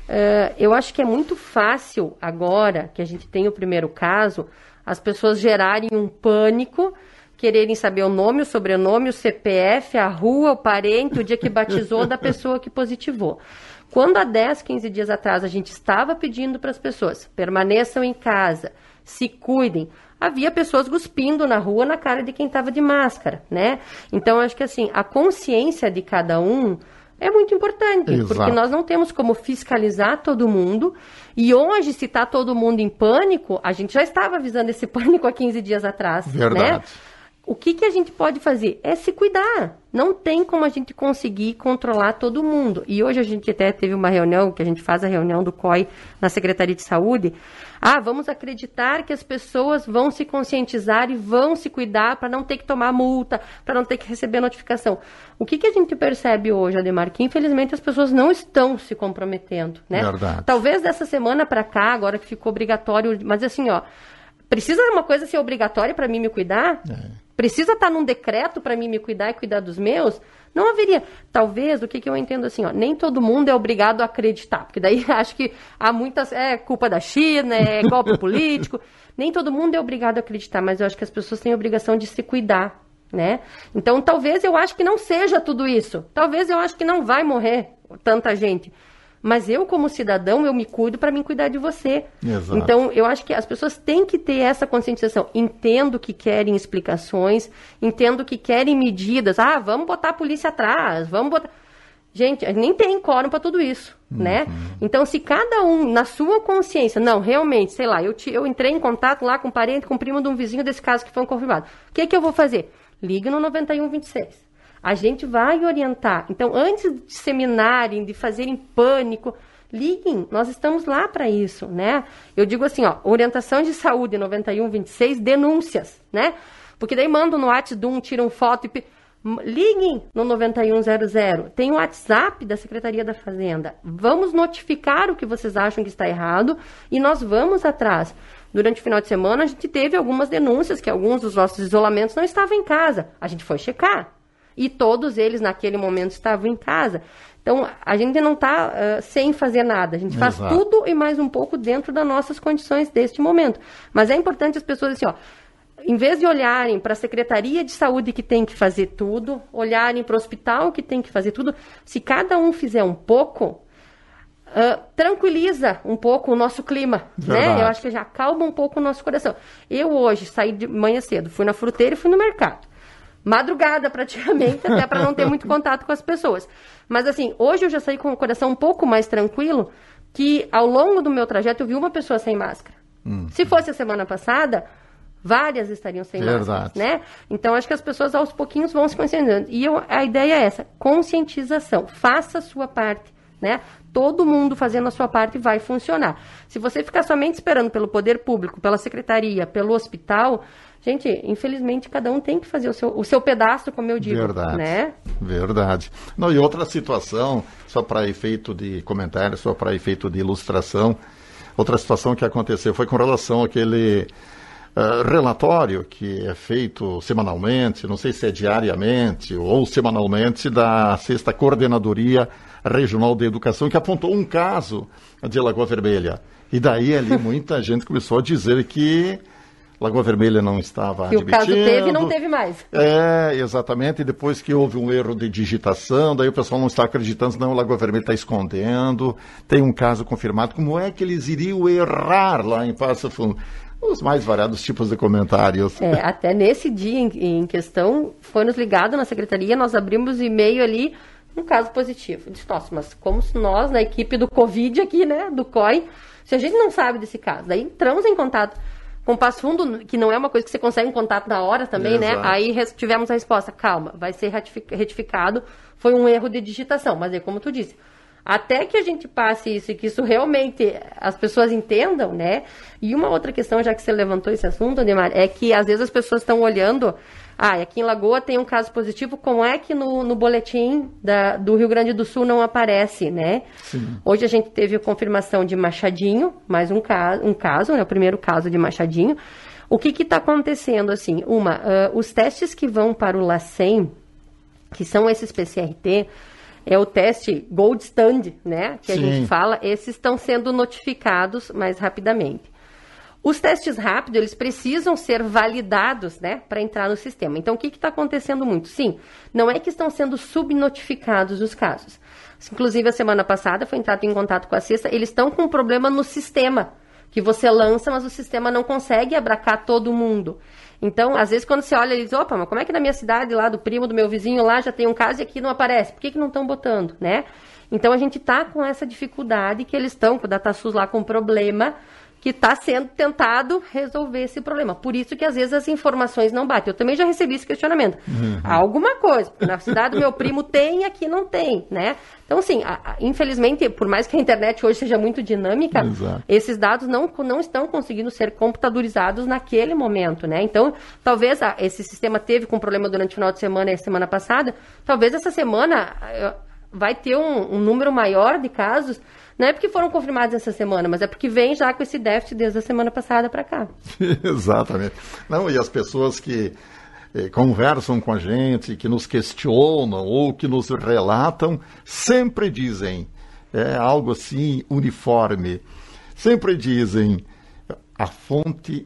Eu acho que é muito fácil agora que a gente tem o primeiro caso, as pessoas gerarem um pânico, quererem saber o nome, o sobrenome, o CPF, a rua, o parente, o dia que batizou da pessoa que positivou. Quando há 10, 15 dias atrás a gente estava pedindo para as pessoas, permaneçam em casa, se cuidem, havia pessoas cuspindo na rua na cara de quem estava de máscara, né? Então, acho que assim, a consciência de cada um é muito importante, Exato. porque nós não temos como fiscalizar todo mundo, e hoje, se está todo mundo em pânico, a gente já estava avisando esse pânico há 15 dias atrás, Verdade. né? O que a gente pode fazer? É se cuidar. Não tem como a gente conseguir controlar todo mundo. E hoje a gente até teve uma reunião, que a gente faz a reunião do COI na Secretaria de Saúde. Vamos acreditar que as pessoas vão se conscientizar e vão se cuidar para não ter que tomar multa, para não ter que receber notificação. O que a gente percebe hoje, Ademar? Que infelizmente as pessoas não estão se comprometendo, né? Verdade. Talvez dessa semana para cá, agora que ficou obrigatório, mas assim, precisa uma coisa ser obrigatória para mim me cuidar? Precisa estar num decreto para mim me cuidar e cuidar dos meus? Não haveria. Talvez, o que eu entendo assim, nem todo mundo é obrigado a acreditar, porque daí acho que há muitas, culpa da China, é golpe político, nem todo mundo é obrigado a acreditar, mas eu acho que as pessoas têm a obrigação de se cuidar, né? Então, talvez eu acho que não seja tudo isso. Talvez eu acho que não vai morrer tanta gente. Mas eu, como cidadão, eu me cuido para me cuidar de você. Exato. Então, eu acho que as pessoas têm que ter essa conscientização. Entendo que querem explicações, entendo que querem medidas. Ah, vamos botar a polícia atrás, vamos botar... Gente, nem tem quórum para tudo isso, né? Então, se cada um, na sua consciência, não, realmente, sei lá, eu entrei em contato lá com um parente, com um primo de um vizinho desse caso que foi confirmado. O que eu vou fazer? Liga no 9126. A gente vai orientar. Então, antes de disseminarem, de fazerem pânico, liguem, nós estamos lá para isso, né? Eu digo assim, ó, orientação de saúde 9126, denúncias, né? Porque daí mandam no WhatsApp, tiram foto e... Liguem no 9100. Tem o WhatsApp da Secretaria da Fazenda. Vamos notificar o que vocês acham que está errado e nós vamos atrás. Durante o final de semana, a gente teve algumas denúncias que alguns dos nossos isolamentos não estavam em casa. A gente foi checar. E todos eles, naquele momento, estavam em casa. Então, a gente não está sem fazer nada. A gente faz tudo e mais um pouco dentro das nossas condições deste momento. Mas é importante as pessoas, assim, ó, em vez de olharem para a Secretaria de Saúde que tem que fazer tudo, olharem para o hospital que tem que fazer tudo, se cada um fizer um pouco, tranquiliza um pouco o nosso clima, né? Eu acho que já acalma um pouco o nosso coração. Eu hoje saí de manhã cedo, fui na fruteira e fui no mercado. Madrugada praticamente, até para não ter muito contato com as pessoas. Mas assim, hoje eu já saí com o coração um pouco mais tranquilo, que ao longo do meu trajeto eu vi uma pessoa sem máscara. Se fosse a semana passada... várias estariam sem máscara, né? Então, acho que as pessoas aos pouquinhos vão se conscientizando. E a ideia é essa, conscientização. Faça a sua parte, né? Todo mundo fazendo a sua parte vai funcionar. Se você ficar somente esperando pelo poder público, pela secretaria, pelo hospital, gente, infelizmente, cada um tem que fazer o seu pedaço, como eu digo. Verdade, né? Verdade. Não, e outra situação, só para efeito de comentário, só para efeito de ilustração, outra situação que aconteceu foi com relação àquele... relatório que é feito semanalmente, não sei se é diariamente ou semanalmente, da 6ª Coordenadoria Regional de Educação, que apontou um caso de Lagoa Vermelha. E daí ali muita gente começou a dizer que Lagoa Vermelha não estava admitindo. Que o caso teve e não teve mais. Exatamente. E depois que houve um erro de digitação, daí o pessoal não está acreditando, não, Lagoa Vermelha está escondendo, tem um caso confirmado. Como é que eles iriam errar lá em Passo Fundo? Os mais variados tipos de comentários. Até nesse dia em questão, foi nos ligado na secretaria, nós abrimos e-mail ali, um caso positivo. Disse, nossa, mas como se nós, na equipe do Covid aqui, né, do COI, se a gente não sabe desse caso, daí entramos em contato com o Passo Fundo, que não é uma coisa que você consegue em contato na hora também, né? Aí tivemos a resposta, calma, vai ser retificado, foi um erro de digitação, mas é como tu disse, até que a gente passe isso e que isso realmente as pessoas entendam, né? E uma outra questão, já que você levantou esse assunto, Ademar, é que às vezes as pessoas estão olhando, aqui em Lagoa tem um caso positivo, como é que no boletim do Rio Grande do Sul não aparece, né? Sim. Hoje a gente teve a confirmação de Machadinho, mais um caso, né? O primeiro caso de Machadinho. O que está acontecendo, assim? Os testes que vão para o LACEN, que são esses PCRT, é o teste Gold Stand, né? Que a gente fala, esses estão sendo notificados mais rapidamente. Os testes rápidos, eles precisam ser validados, né? Para entrar no sistema. Então, o que está acontecendo muito? Sim, não é que estão sendo subnotificados os casos. Inclusive, a semana passada, foi entrado em contato com a CESA, eles estão com um problema no sistema, que você lança, mas o sistema não consegue abraçar todo mundo. Então, às vezes, quando você olha, eles opa, mas como é que na minha cidade, lá do primo, do meu vizinho, lá já tem um caso e aqui não aparece? Por que não estão botando, né? Então, a gente está com essa dificuldade que eles estão, com o DataSUS lá com um problema que está sendo tentado resolver esse problema. Por isso que, às vezes, as informações não batem. Eu também já recebi esse questionamento. Alguma coisa. Na cidade do meu primo tem, aqui não tem, né? Então, assim, infelizmente, por mais que a internet hoje seja muito dinâmica, esses dados não estão conseguindo ser computadorizados naquele momento, né? Então, talvez esse sistema teve com problema durante o final de semana e a semana passada, talvez essa semana vai ter um número maior de casos. Não é porque foram confirmados essa semana, mas é porque vem já com esse déficit desde a semana passada para cá. Exatamente. Não, e as pessoas que conversam com a gente, que nos questionam ou que nos relatam, sempre dizem, algo assim uniforme, sempre dizem, a fonte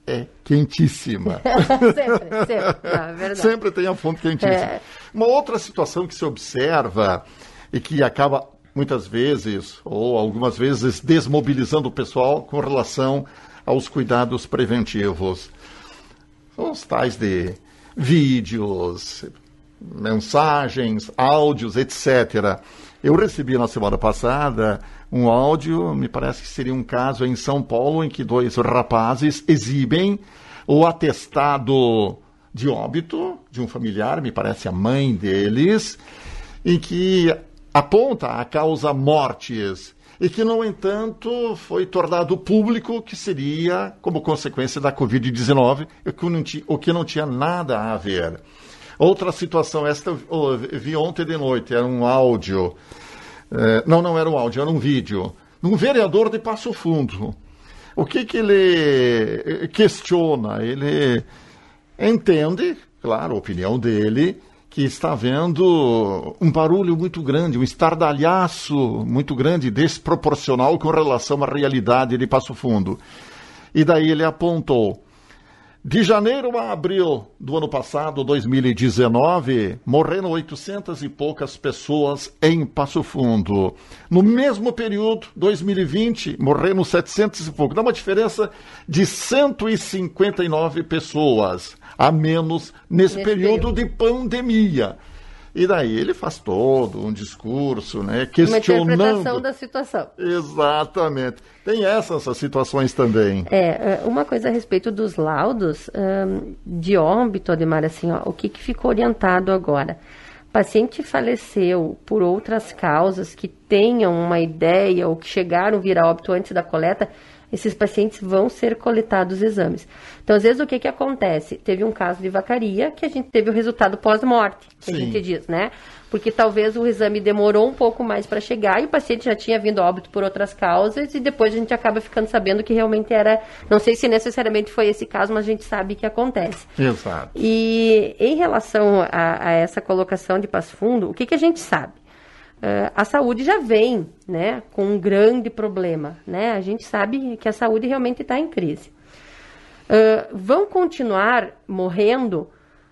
é quentíssima. Sempre. Não, é verdade. Sempre tem a fonte quentíssima. Uma outra situação que se observa e que acaba muitas vezes, ou algumas vezes, desmobilizando o pessoal com relação aos cuidados preventivos. São os tais de vídeos, mensagens, áudios, etc. Eu recebi na semana passada um áudio, me parece que seria um caso em São Paulo, em que 2 rapazes exibem o atestado de óbito de um familiar, me parece a mãe deles, em que aponta a causa mortes e que, no entanto, foi tornado público que seria como consequência da Covid-19, o que não tinha nada a ver. Outra situação, esta eu vi ontem de noite, era um áudio, não era um áudio, era um vídeo, um vereador de Passo Fundo. O que ele questiona? Ele entende, claro, a opinião dele, que está havendo um barulho muito grande, um estardalhaço muito grande, desproporcional com relação à realidade de Passo Fundo. E daí ele apontou: de janeiro a abril do ano passado, 2019, morreram 800 e poucas pessoas em Passo Fundo. No mesmo período, 2020, morreram 700 e pouco. Dá uma diferença de 159 pessoas a menos nesse período de pandemia. E daí ele faz todo um discurso, né, questionando... Uma interpretação da situação. Exatamente. Tem essas situações também. Uma coisa a respeito dos laudos de óbito, Ademar, assim, ó, o que ficou orientado agora? O paciente faleceu por outras causas que tenham uma ideia ou que chegaram a vir a óbito antes da coleta, esses pacientes vão ser coletados exames. Então, às vezes, o que acontece? Teve um caso de vacaria que a gente teve o resultado pós-morte, que a gente diz, né? Porque talvez o exame demorou um pouco mais para chegar e o paciente já tinha vindo a óbito por outras causas e depois a gente acaba ficando sabendo que realmente era... Não sei se necessariamente foi esse caso, mas a gente sabe que acontece. Exato. E em relação a essa colocação de Passo Fundo, o que a gente sabe? A saúde já vem, né, com um grande problema, né? A gente sabe que a saúde realmente está em crise. Vão continuar morrendo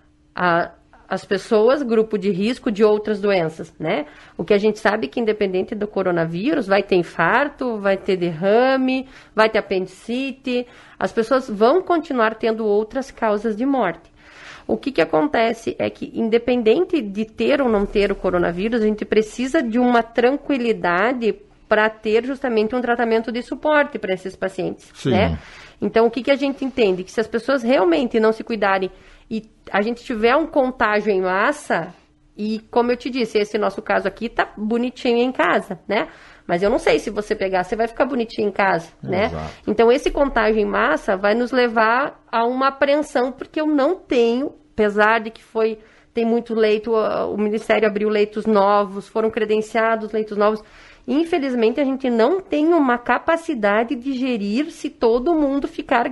as pessoas, grupo de risco de outras doenças, né? O que a gente sabe é que, independente do coronavírus, vai ter infarto, vai ter derrame, vai ter apendicite, as pessoas vão continuar tendo outras causas de morte. O que acontece é que, independente de ter ou não ter o coronavírus, a gente precisa de uma tranquilidade para ter justamente um tratamento de suporte para esses pacientes, né? Então, o que a gente entende? Que se as pessoas realmente não se cuidarem e a gente tiver um contágio em massa, e como eu te disse, esse nosso caso aqui tá bonitinho em casa, né? Mas eu não sei se você pegar, você vai ficar bonitinho em casa, né? Então, esse contágio em massa vai nos levar a uma apreensão, porque eu não tenho, apesar de que tem muito leito, o Ministério abriu leitos novos, foram credenciados leitos novos. Infelizmente, a gente não tem uma capacidade de gerir se todo mundo ficar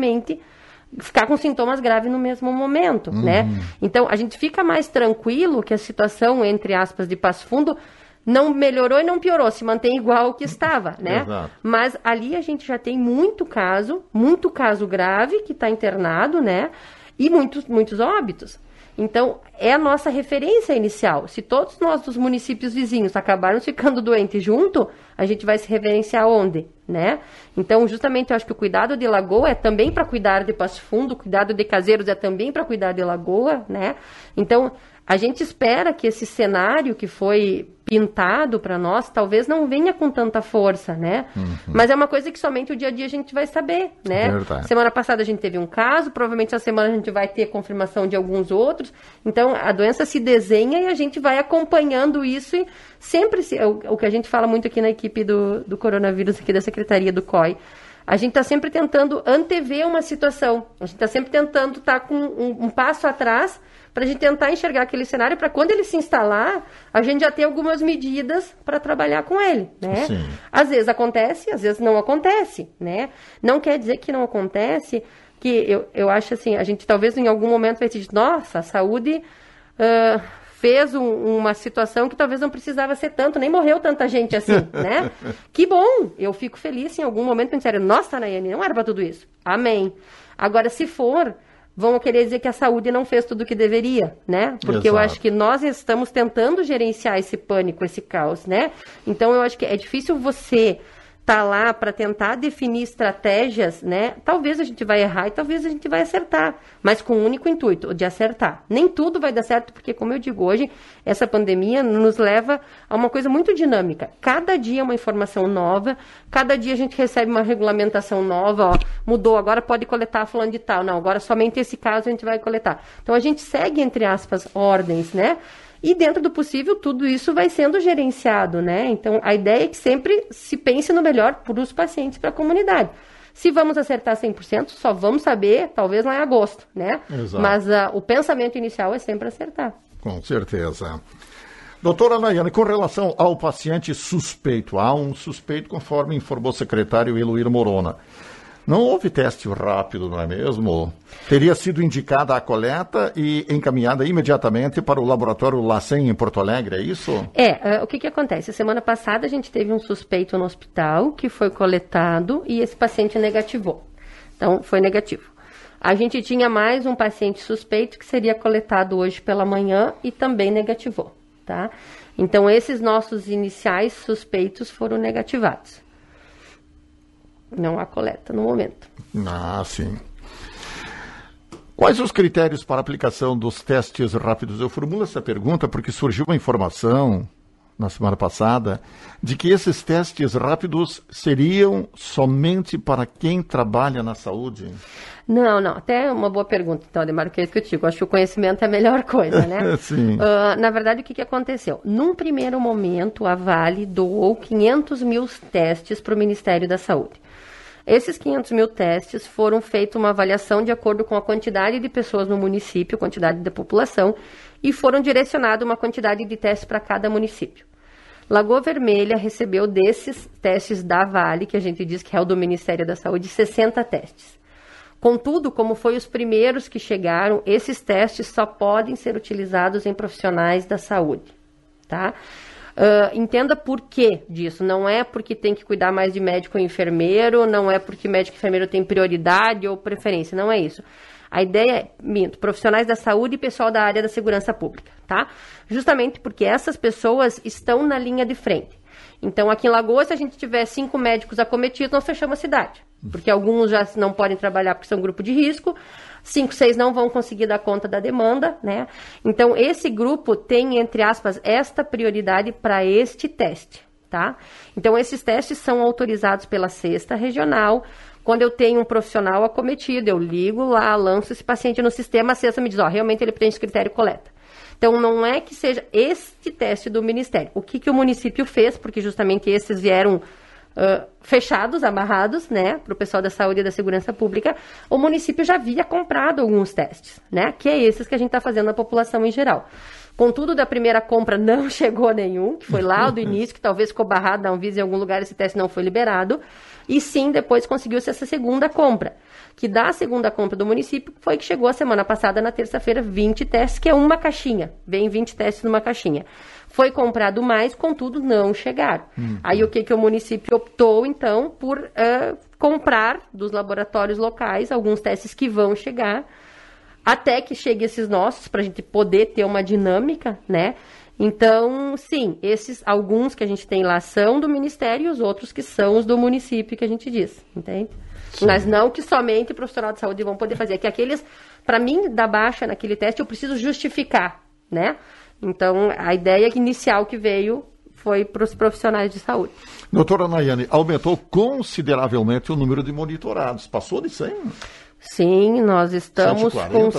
com sintomas graves no mesmo momento, né? Então, a gente fica mais tranquilo que a situação, entre aspas, de Passo Fundo não melhorou e não piorou, se mantém igual ao que estava, né? Exato. Mas ali a gente já tem muito caso grave que está internado, né? E muitos óbitos. Então, é a nossa referência inicial. Se todos nós dos municípios vizinhos acabarmos ficando doentes junto, a gente vai se referenciar onde, né? Então, justamente, eu acho que o cuidado de Lagoa é também para cuidar de Passo Fundo, o cuidado de Caseiros é também para cuidar de Lagoa, né? Então, a gente espera que esse cenário que foi pintado para nós, talvez não venha com tanta força, né? Mas é uma coisa que somente o dia a dia a gente vai saber, né? Verdade. Semana passada a gente teve um caso, provavelmente essa semana a gente vai ter confirmação de alguns outros. Então, a doença se desenha e a gente vai acompanhando isso e sempre, o que a gente fala muito aqui na equipe do coronavírus, aqui da Secretaria do COI, a gente está sempre tentando antever uma situação, a gente está sempre tentando estar com um passo atrás para a gente tentar enxergar aquele cenário, para quando ele se instalar, a gente já ter algumas medidas para trabalhar com ele, né? Sim. Às vezes acontece, às vezes não acontece, né? Não quer dizer que não acontece, que eu acho assim, a gente talvez em algum momento vai dizer, nossa, a saúde fez uma situação que talvez não precisava ser tanto, nem morreu tanta gente assim, né? Que bom, eu fico feliz se em algum momento pensarem, nossa, Nayane, não era para tudo isso. Amém. Agora, se for, vão querer dizer que a saúde não fez tudo o que deveria, né? Porque eu acho que nós estamos tentando gerenciar esse pânico, esse caos, né? Então, eu acho que é difícil você tá lá para tentar definir estratégias, né? Talvez a gente vai errar e talvez a gente vai acertar, mas com o único intuito de acertar. Nem tudo vai dar certo, porque, como eu digo, hoje, essa pandemia nos leva a uma coisa muito dinâmica. Cada dia é uma informação nova, cada dia a gente recebe uma regulamentação nova, ó, mudou, agora pode coletar fulano de tal, não, agora somente esse caso a gente vai coletar. Então, a gente segue, entre aspas, ordens, né? E dentro do possível, tudo isso vai sendo gerenciado, né? Então, a ideia é que sempre se pense no melhor para os pacientes, para a comunidade. Se vamos acertar 100%, só vamos saber, talvez lá em agosto, né? Exato. Mas o pensamento inicial é sempre acertar. Com certeza. Doutora Nayane, com relação ao paciente suspeito, há um suspeito, conforme informou o secretário Eloir Morona. Não houve teste rápido, não é mesmo? Teria sido indicada a coleta e encaminhada imediatamente para o laboratório LACEN em Porto Alegre, é isso? O que acontece? Semana passada a gente teve um suspeito no hospital que foi coletado e esse paciente negativou. Então, foi negativo. A gente tinha mais um paciente suspeito que seria coletado hoje pela manhã e também negativou, tá? Então, esses nossos iniciais suspeitos foram negativados. Não há coleta no momento. Ah, sim. Quais os critérios para a aplicação dos testes rápidos? Eu formulo essa pergunta porque surgiu uma informação na semana passada de que esses testes rápidos seriam somente para quem trabalha na saúde. Não. Até uma boa pergunta, então, Ademar, que é isso que eu digo. Acho que o conhecimento é a melhor coisa, né? Sim. Na verdade, o que aconteceu? Num primeiro momento, a Vale doou 500 mil testes para o Ministério da Saúde. Esses 500 mil testes foram feitos uma avaliação de acordo com a quantidade de pessoas no município, quantidade de população, e foram direcionados uma quantidade de testes para cada município. Lagoa Vermelha recebeu desses testes da Vale, que a gente diz que é o do Ministério da Saúde, 60 testes. Contudo, como foi os primeiros que chegaram, esses testes só podem ser utilizados em profissionais da saúde, tá? Entenda por que disso. Não é porque tem que cuidar mais de médico ou enfermeiro, não é porque médico e enfermeiro tem prioridade ou preferência, não é isso. A ideia é, profissionais da saúde e pessoal da área da segurança pública, tá? Justamente porque essas pessoas estão na linha de frente. Então, aqui em Lagoas, se a gente tiver 5 médicos acometidos, nós fechamos a cidade. Porque alguns já não podem trabalhar porque são grupo de risco, 5, 6 não vão conseguir dar conta da demanda, né? Então, esse grupo tem, entre aspas, esta prioridade para este teste, tá? Então, esses testes são autorizados pela Sexta Regional. Quando eu tenho um profissional acometido, eu ligo lá, lanço esse paciente no sistema, a Sexta me diz, realmente ele preenche critério coleta. Então, não é que seja este teste do Ministério. O que o município fez, porque justamente esses vieram fechados, amarrados, né, para o pessoal da saúde e da segurança pública, o município já havia comprado alguns testes, né, que é esses que a gente está fazendo na população em geral. Contudo, da primeira compra não chegou nenhum, que foi lá do início, que talvez ficou barrado na Anvisa em algum lugar, esse teste não foi liberado, e sim, depois conseguiu-se essa segunda compra, que da segunda compra do município foi que chegou a semana passada, na terça-feira, 20 testes, que é uma caixinha, vem 20 testes numa caixinha. Foi comprado mais, contudo, não chegaram. Aí o que o município optou, então, por comprar dos laboratórios locais alguns testes que vão chegar, até que chegue esses nossos, para a gente poder ter uma dinâmica, né? Então, sim, esses, alguns que a gente tem lá são do Ministério e os outros que são os do município, que a gente diz, entende? Sim. Mas não que somente o profissional de saúde vão poder fazer. Que aqueles, para mim, dar baixa naquele teste, eu preciso justificar, né? Então, a ideia inicial que veio foi para os profissionais de saúde. Doutora Nayane, aumentou consideravelmente o número de monitorados. Passou de 100? Sim, nós estamos 140, com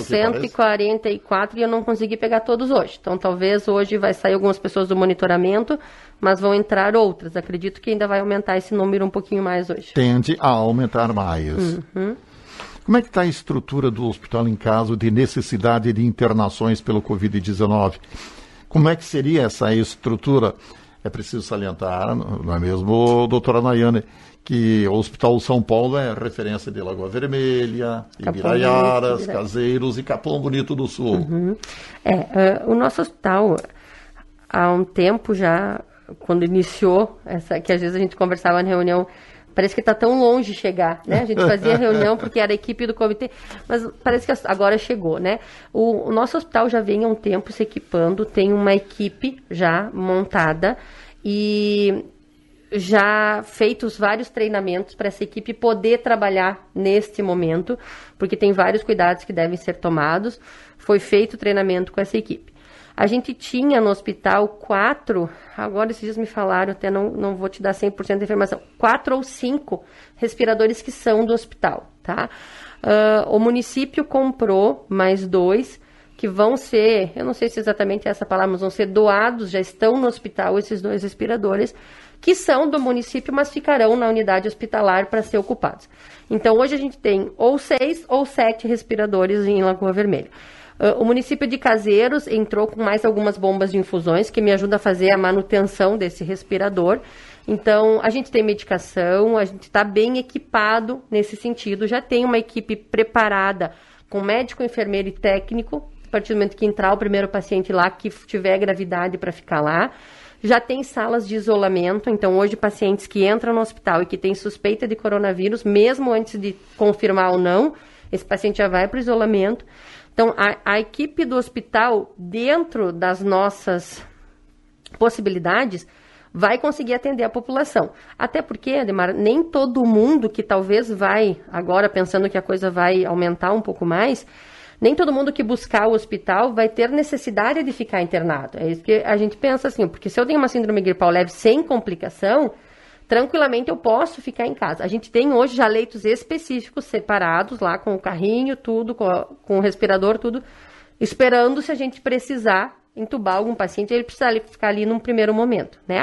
144 e eu não consegui pegar todos hoje. Então, talvez hoje vai sair algumas pessoas do monitoramento, mas vão entrar outras. Acredito que ainda vai aumentar esse número um pouquinho mais hoje. Tende a aumentar mais. Como é que está a estrutura do hospital em caso de necessidade de internações pelo Covid-19? Como é que seria essa estrutura? É preciso salientar, não é mesmo, doutora Nayane, que o Hospital São Paulo é referência de Lagoa Vermelha, Ibiraiaras, Caseiros e Capão Bonito do Sul. O nosso hospital, há um tempo já, quando iniciou, que às vezes a gente conversava na reunião parece que está tão longe chegar, né? A gente fazia reunião porque era a equipe do comitê, mas parece que agora chegou, né? O nosso hospital já vem há um tempo se equipando, tem uma equipe já montada e já feitos vários treinamentos para essa equipe poder trabalhar neste momento, porque tem vários cuidados que devem ser tomados. Foi feito o treinamento com essa equipe. A gente tinha no hospital 4, agora esses dias me falaram, até não vou te dar 100% da informação, 4 ou 5 respiradores que são do hospital, tá? O município comprou mais 2 que vão ser, eu não sei se exatamente é essa palavra, mas vão ser doados, já estão no hospital esses 2 respiradores, que são do município, mas ficarão na unidade hospitalar para ser ocupados. Então, hoje a gente tem ou 6 ou 7 respiradores em Lagoa Vermelha. O município de Caseiros entrou com mais algumas bombas de infusões, que me ajuda a fazer a manutenção desse respirador. Então, a gente tem medicação, a gente está bem equipado nesse sentido. Já tem uma equipe preparada com médico, enfermeiro e técnico, a partir do momento que entrar o primeiro paciente lá, que tiver gravidade para ficar lá. Já tem salas de isolamento, então hoje pacientes que entram no hospital e que têm suspeita de coronavírus, mesmo antes de confirmar ou não, esse paciente já vai para o isolamento. Então, a equipe do hospital, dentro das nossas possibilidades, vai conseguir atender a população. Até porque, Ademar, nem todo mundo que talvez vai, agora pensando que a coisa vai aumentar um pouco mais, nem todo mundo que buscar o hospital vai ter necessidade de ficar internado. É isso que a gente pensa assim, porque se eu tenho uma síndrome gripal leve sem complicação, tranquilamente eu posso ficar em casa. A gente tem hoje já leitos específicos separados lá com o carrinho, tudo, com o respirador, tudo, esperando se a gente precisar entubar algum paciente, ele precisa ficar ali num primeiro momento, né?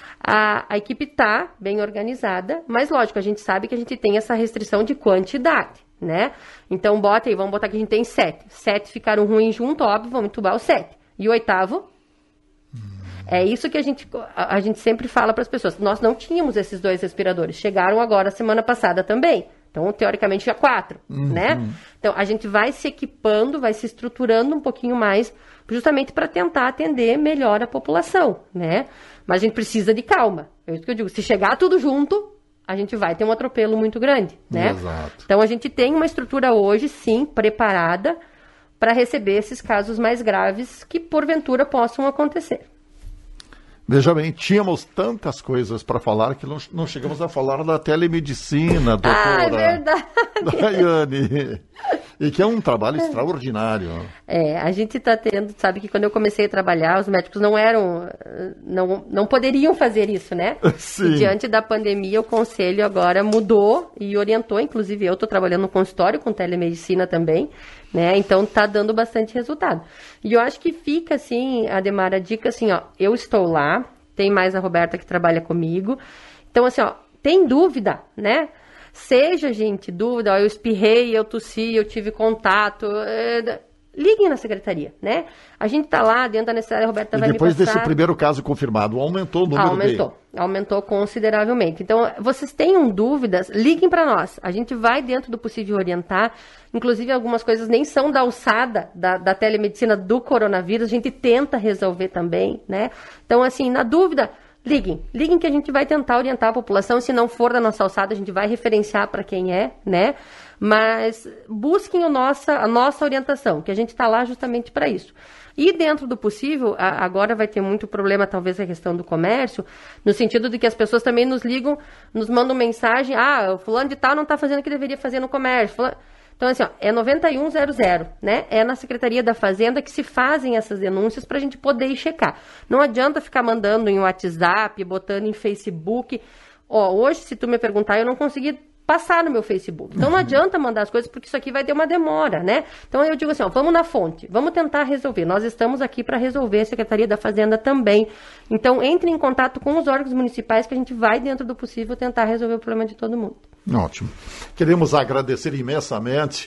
A equipe está bem organizada, mas lógico, a gente sabe que a gente tem essa restrição de quantidade, né? Então vamos botar que a gente tem 7. 7 ficaram ruins junto, óbvio, vamos entubar os 7. E o 8º? É isso que a gente sempre fala para as pessoas. Nós não tínhamos esses 2 respiradores. Chegaram agora semana passada também. Então, teoricamente, já 4, né? Então, a gente vai se equipando, vai se estruturando um pouquinho mais, justamente para tentar atender melhor a população, né? Mas a gente precisa de calma. É isso que eu digo. Se chegar tudo junto, a gente vai ter um atropelo muito grande, né? Exato. Então, a gente tem uma estrutura hoje, sim, preparada para receber esses casos mais graves que, porventura, possam acontecer. Veja bem, tínhamos tantas coisas para falar que não chegamos a falar da telemedicina, doutora. É verdade. Daiane. E que é um trabalho extraordinário. A gente está tendo, sabe que quando eu comecei a trabalhar, os médicos não poderiam fazer isso, né? Sim. E diante da pandemia, o conselho agora mudou e orientou, inclusive eu estou trabalhando no consultório com telemedicina também, né? Então está dando bastante resultado. E eu acho que fica assim, Ademar, a dica assim, ó, eu estou lá, tem mais a Roberta que trabalha comigo. Então assim, ó, tem dúvida, né? Seja, gente, dúvida, ó, eu espirrei, eu tossi, eu tive contato, liguem na secretaria, né? A gente tá lá dentro da necessidade, a Roberta vai me passar. E depois desse primeiro caso confirmado, aumentou o número Aumentou consideravelmente. Então, vocês tenham dúvidas, liguem para nós. A gente vai, dentro do possível, orientar. Inclusive, algumas coisas nem são da alçada da telemedicina do coronavírus. A gente tenta resolver também, né? Então, assim, na dúvida, liguem que a gente vai tentar orientar a população. Se não for da nossa alçada, a gente vai referenciar para quem é, né? Mas busquem a nossa orientação, que a gente está lá justamente para isso. E dentro do possível, agora vai ter muito problema, talvez, a questão do comércio, no sentido de que as pessoas também nos ligam, nos mandam mensagem, o fulano de tal não está fazendo o que deveria fazer no comércio. Então, assim, ó, é 9100, né? É na Secretaria da Fazenda que se fazem essas denúncias para a gente poder ir checar. Não adianta ficar mandando em WhatsApp, botando em Facebook. Hoje, se tu me perguntar, eu não consegui passar no meu Facebook. Então, não adianta mandar as coisas, porque isso aqui vai ter uma demora, né? Então, eu digo assim, vamos na fonte, vamos tentar resolver. Nós estamos aqui para resolver, a Secretaria da Fazenda também. Então, entre em contato com os órgãos municipais, que a gente vai, dentro do possível, tentar resolver o problema de todo mundo. Ótimo. Queremos agradecer imensamente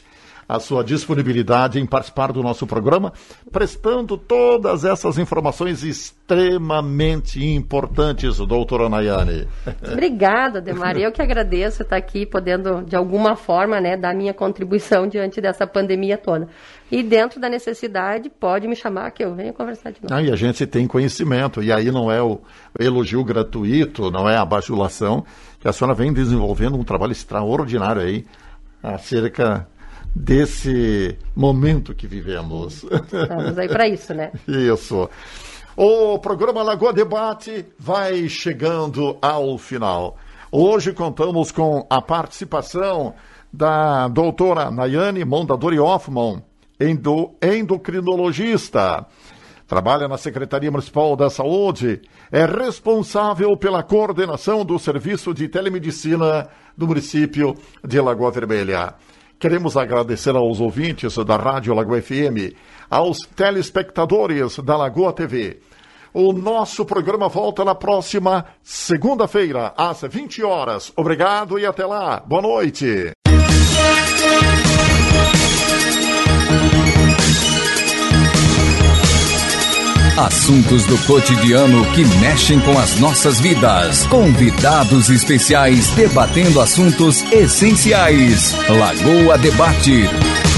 a sua disponibilidade em participar do nosso programa, prestando todas essas informações extremamente importantes, doutora Nayane. Obrigada, Ademar. Eu que agradeço estar aqui, podendo, de alguma forma, né, dar minha contribuição diante dessa pandemia toda. E dentro da necessidade, pode me chamar que eu venho conversar de novo. E a gente tem conhecimento, e aí não é o elogio gratuito, não é a bajulação, que a senhora vem desenvolvendo um trabalho extraordinário aí, acerca desse momento que vivemos. Estamos aí para isso, né? Isso. O programa Lagoa Debate vai chegando ao final. Hoje contamos com a participação da doutora Nayane Mondadori Hoffmann, endocrinologista. Trabalha na Secretaria Municipal da Saúde, é responsável pela coordenação do Serviço de Telemedicina do município de Lagoa Vermelha. Queremos agradecer aos ouvintes da Rádio Lagoa FM, aos telespectadores da Lagoa TV. O nosso programa volta na próxima segunda-feira, às 20 horas. Obrigado e até lá. Boa noite. Assuntos do cotidiano que mexem com as nossas vidas. Convidados especiais debatendo assuntos essenciais. Lagoa Debate.